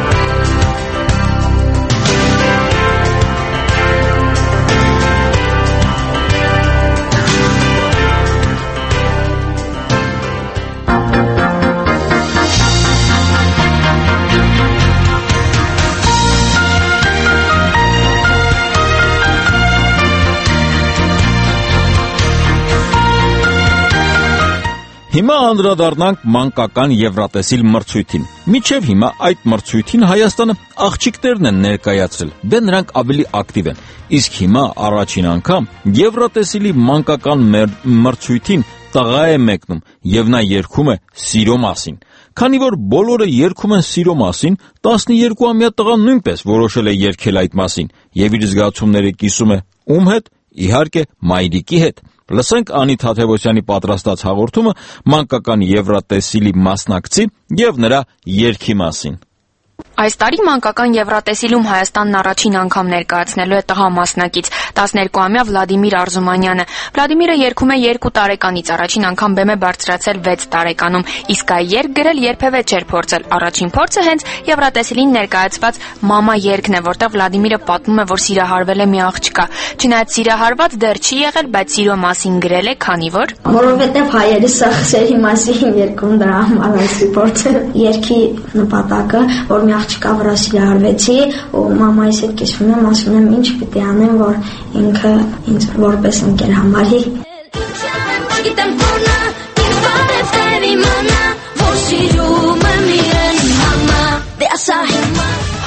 Հիմա անդրադառնանք մանկական Եվրատեսիլ մրցույթին։ Մինչև հիմա այդ մրցույթին Հայաստանը աղջիկներն են ներկայացրել, դե նրանք ավելի ակտիվ են։ Իսկ հիմա առաջին անգամ Եվրատեսիլի մանկական մրցույթին տղա է մեկնում եւ նա երգում է սիրո մասին։ Քանի որ բոլորը երգում են սիրո մասին, տասնյոթամյա տղան նույնպես որոշել է երգել այդ մասին եւ իր զգացումները կիսում է ում հետ։ Իհարկե, մայրիկի հետ։ Լսենք Անի Թադևոսյանի պատրաստած հաղորդումը մանկական Եվրատեսիլի մասնակցի եւ նրա երգի մասին։ Այս տարի մանկական Եվրատեսիլում Հայաստանն առաջին անգամ ներկայացնելու է տղա մասնակից տասներկուամյա Վլադիմիր Արզումանյանը։ Վլադիմիրը երգում է երկու տարեկանից, առաջին անգամ բեմ է բարձրացել վեց տարեկանում, իսկ այ երգ գրել երբևէ չէր փորձել։ Առաջին փորձը հենց Եվրատեսիլին ներկայացված մամա երգն է, որտեղ Վլադիմիրը պատմում է, որ սիրահարվել է մի աղջկա։ Չնայած սիրահարված դեռ չի եղել, բայց սիրո մասին գրել է, քանի որ որովհետև հայերը սախսերի մասին երգում, դրա համար այսի փորձը երգի նպատակը, որ մի աղջկա վրա սիրահարվեցի ու մամայիս հետ կիսվում եմ, ասում եմ ինչ պիտի անեմ, որ ինքը ինձ որպես ընկեր համարի։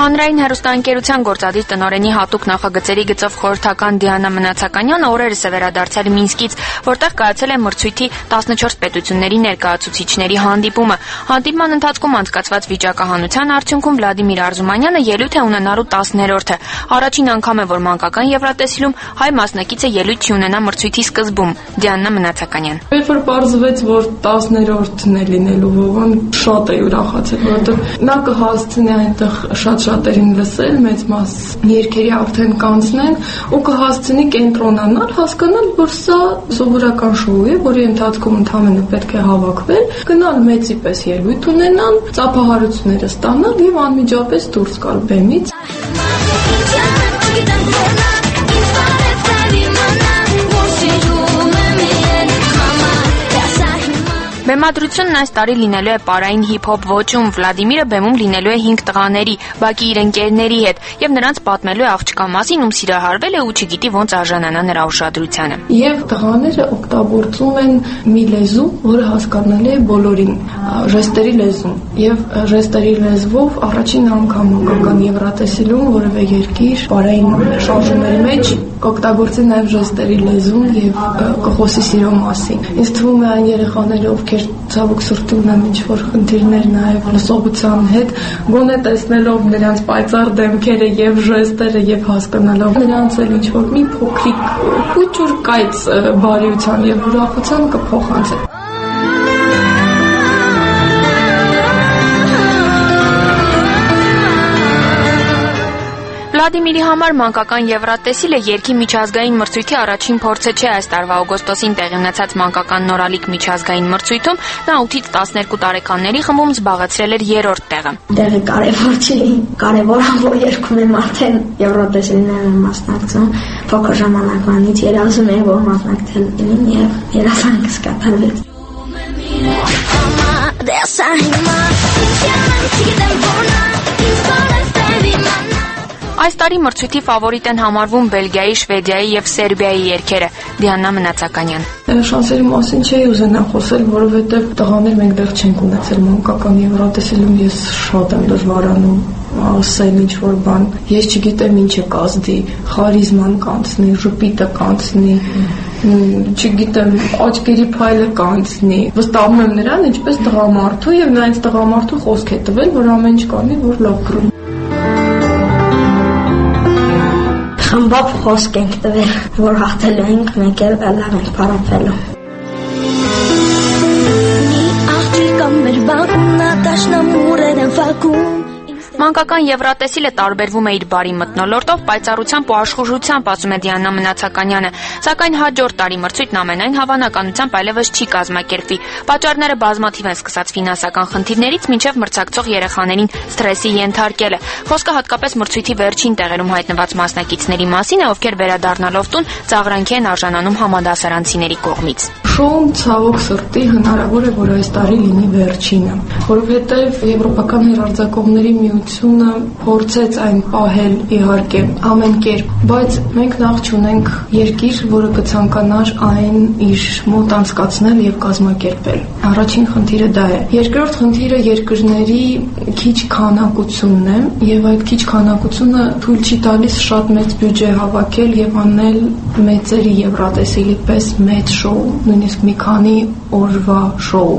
Հանրային հեռուստաընկերության գործադիր տնօրենի հատուկ նախագծերի գծով խորհրդական Դիանա Մնացականյանը օրերս է վերադարձել Մինսկից, որտեղ կայացել է մրցույթի տասնչորս պետությունների ներկայացուցիչների հանդիպումը։ Հանդիպման ընթացքում անցկացված վիճակահանության արդյունքում Վլադիմիր Արզումանյանը ելույթ է ունենալու տասներորդը։ Առաջին անգամ է, որ մանկական Եվրատեսիլում հայ մասնակիցը ելույթ չի ունենա մրցույթի սկզբում։ Դիանա Մնացականյան։ Երբ որ պարզվեց, որ տասներորդն է լինելու Վովան, շատ է ուրախացել, որովհետև նա կհասցնի այնտեղ շատ-շատերին լսել, մեծ մաս երգերի արդեն կանցնեն ու կհասցնի կենտրոնանալ, հասկանալ, որ սա սովորական շոու է, որի ընթացքում ընդհանրապես պետք է հավաքվել, գնալ մեծի պես ելույթ ունենալ, ծափահարությունները ստանալ եւ անմիջապես դուրս գալ բեմից։ Բեմադրությունն այս տարի լինելու է պարային հիփ-հոփ ոճում։ Վլադիմիրը բեմում լինելու է հինգ տղաների, Բակի իր ընկերների հետ եւ նրանց պատմելու է աղջկա մասին, ում սիրահարվել է ու չգիտի ոնց արժանանա նրա ուշադրությանը։ Եվ տղաները օգտագործում են մի լեզու, որը հասկանալի է բոլորին, ժեստերի լեզուն։ Եվ ժեստերի լեզվով առաջին անգամ մանկական Եվրատեսիլում որևէ երկիր պարային շարժումների մեջ կօգտագործի նաև ժեստերի լեզուն եւ կխոսի սիրո մասին։ Ինձ թվում է այն երեխաները, ովքեր ցավոք սրտի ունեն ինչ-որ խնդիրներ նաև լսողության հետ, գոնե տեսնելով նրանց պայծառ դեմքերը եւ ժեստերը եւ հասկանալով նրանց էլ ինչ-որ մի փոքրիկ քուչուր կայծ բարիության եւ ուրախության կփոխանցի։ Վլադիմիրի համար մանկական Եվրատեսիլը երգի միջազգային մրցույթի առաջին փորձը չէ։ Այս տարվա օգոստոսին տեղի ունեցած մանկական նորալիք միջազգային մրցույթում նա ութից տասներկու տարեկանների խմբում զբաղեցրել էր երրորդ տեղը։ Դեղը կարևոր չի, կարևոր է, որ երգում եմ արդեն Եվրատեսիլներն մասնակցում, փոքր ժամանակվանից երազում եմ, որ մասնակցել լինեմ եւ երազանքս կատարվեց։ Այս տարի մրցույթի ֆավորիտ են համարվում Բելգիայի, Շվեդիայի եւ Սերբիայի երգերը։ Դիանա Մնացականյան։ Շանսերի մասին չի ուզենա խոսել, որովհետեւ տղաներ մենք դեռ չենք ունեցել մանկական Եվրատեսիլում, ես շատ եմ դժվարանում ասել ինչ-որ բան։ Ես չգիտեմ ինչ է կազդի, խարիզման կանցնի, ժպիտը կանցնի, չգիտեմ, աչքերի փայլը կանցնի։ Վստահում եմ նրան, ինչպես տղամարդու, եւ նա ինձ տղամարդու խոսք է տվել, որ ամեն ինչ կանի, որ լավ կրում։ Խմբով խոսք ենք տվել, որ հաղթելու ենք, մենք էլ լավ ենք պարապվելու։ Մանկական Եվրատեսիլը տարբերվում է իր բարի մթնոլորտով, պայծառությամբ ու աշխուժությամբ, ասում է Դիանա Մնացականյանը, սակայն հաջորդ տարի մրցույթն ամենայն հավանականությամբ այլևս չի կազմակերպվի։ Պատճառները բազմաթիվ են, սկսած ֆինանսական խնդիրներից մինչև մրցակցող երեխաներին սթրեսի ենթարկելը։ Խոսքը հատկապես մրցույթի վերջին տեղերում հայտնված մասնակիցների մասին է, ովքեր վերադառնալով տուն ծաղրանքի են արժանանում համադասարանցիների կողմից։ Շոուն ցավոք սրտի հնարավոր է, որ այս տարի լինի վերջինը, որովհետև եվրոպական հեռարձակողների միությունը փորձեց այն պահել իհարկե ամեն կերպ, բայց մենք նախ չունենք երկիր, որը կցանկանար այն իր մոտ անցկացնել եւ կազմակերպել։ Առաջին խնդիրը դա է։ Երկրորդ խնդիրը երկրների քիչ քանակությունն է եւ այդ քիչ քանակությունը թույլ չի տալիս շատ մեծ բյուջե հավաքել եւ անել մեծերի Եվրատեսիլի պես մեծ շոու, նույնիսկ մի քանի օրվա շոու։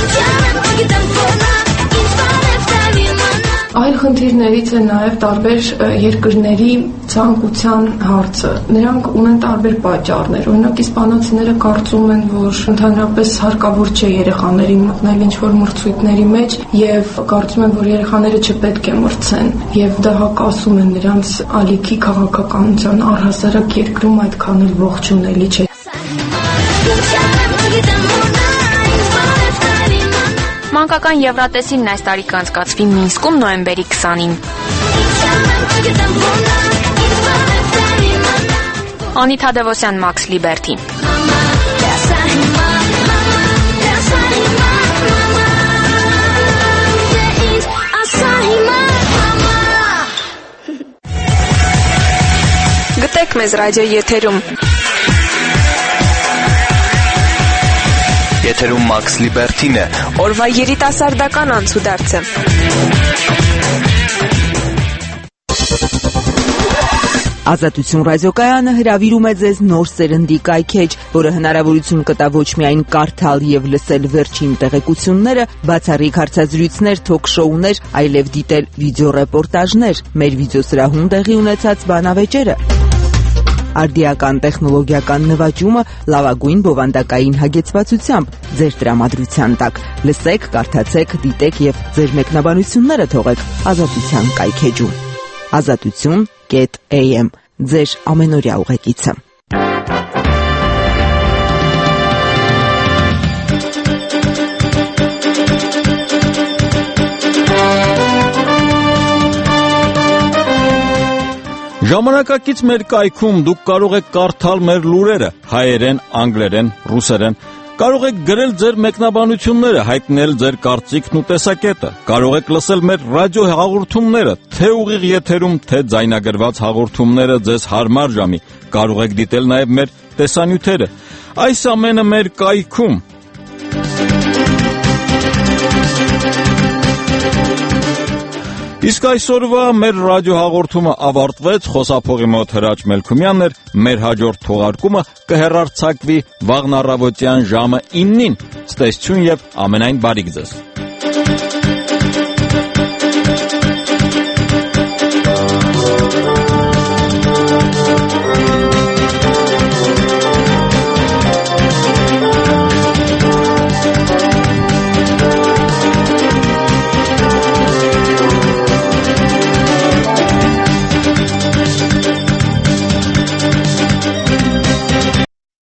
Այլ խնդիրներից է նաև տարբեր երկրների ցանկության հարցը։ Նրանք ունեն տարբեր պատճառներ։ Օրինակ իսպանացիները կարծում են, որ ընդհանրապես հարկավոր չէ երեխաներին մտնել ինչ-որ մրցույթների մեջ եւ կարծում են, որ երեխաները չպետք է մրցեն եւ դա հակասում է նրանց ալիքի քաղաքականության առհասարակ երկրում այդքան էլ ողջունելի չէ։ Մանկական Եվրատեսիլն այս տարի կանցկացվի Մինսկում նոյեմբերի քսանին։ Անիթա Դևոսյան, Մաքս Լիբերթի։ Գտեք մեզ ռադիո եթերում։ Եթերում Մաքս Լիբերթին է։ Օրվա երիտասարդական անցուդարձը։ Ազատություն ռադիոկայանը հրավիրում է ձեզ նոր սերնդի կայքեջ, որը հնարավորություն կտա ոչ միայն կարդալ եւ լսել վերջին տեղեկությունները, բացառիկ հարցազրույցներ, թոք-շոուներ, այլև դիտել վիդեոռեպորտաժներ, մեր վիդեոսրահում տեղի ունեցած բանավեճերը, արդիական տեխնոլոգիական նվաճումը լավագույն բովանդակային հագեցվածությամբ ձեր տրամադրության տակ։ Լսեք, կարդացեք, դիտեք եւ ձեր մեկնաբանությունները թողեք Ազատության կայքեջում։ Ազատություն կետ էյ էմ ձեր ամենօրյա ուղեկիցը։ Ժամանակակից մեր կայքում դուք կարող եք կարդալ մեր լուրերը հայերեն, անգլերեն, ռուսերեն, կարող եք գրել ձեր մեկնաբանությունները, հայտնել ձեր կարծիքն ու տեսակետը, կարող եք լսել մեր ռադիո հաղորդումները, թե ուղիղ եթերում, թե ձայնագրված հաղորդումները ձեզ հարմար ժամի, կարող եք դիտել նաև մեր տեսանյութերը։ Այս ամենը մեր կայքում։ Իսկ այսօրվա մեր ռադիոհաղորդումը ավարտվեց, խոսափողի մոտ Հրաչ Մելքումյանն էր, մեր հաջորդ թողարկումը կհեռարձակվի վաղն առավոտյան ժամը իննին։ Ցտեսություն եւ ամենայն բարիք ձեզ։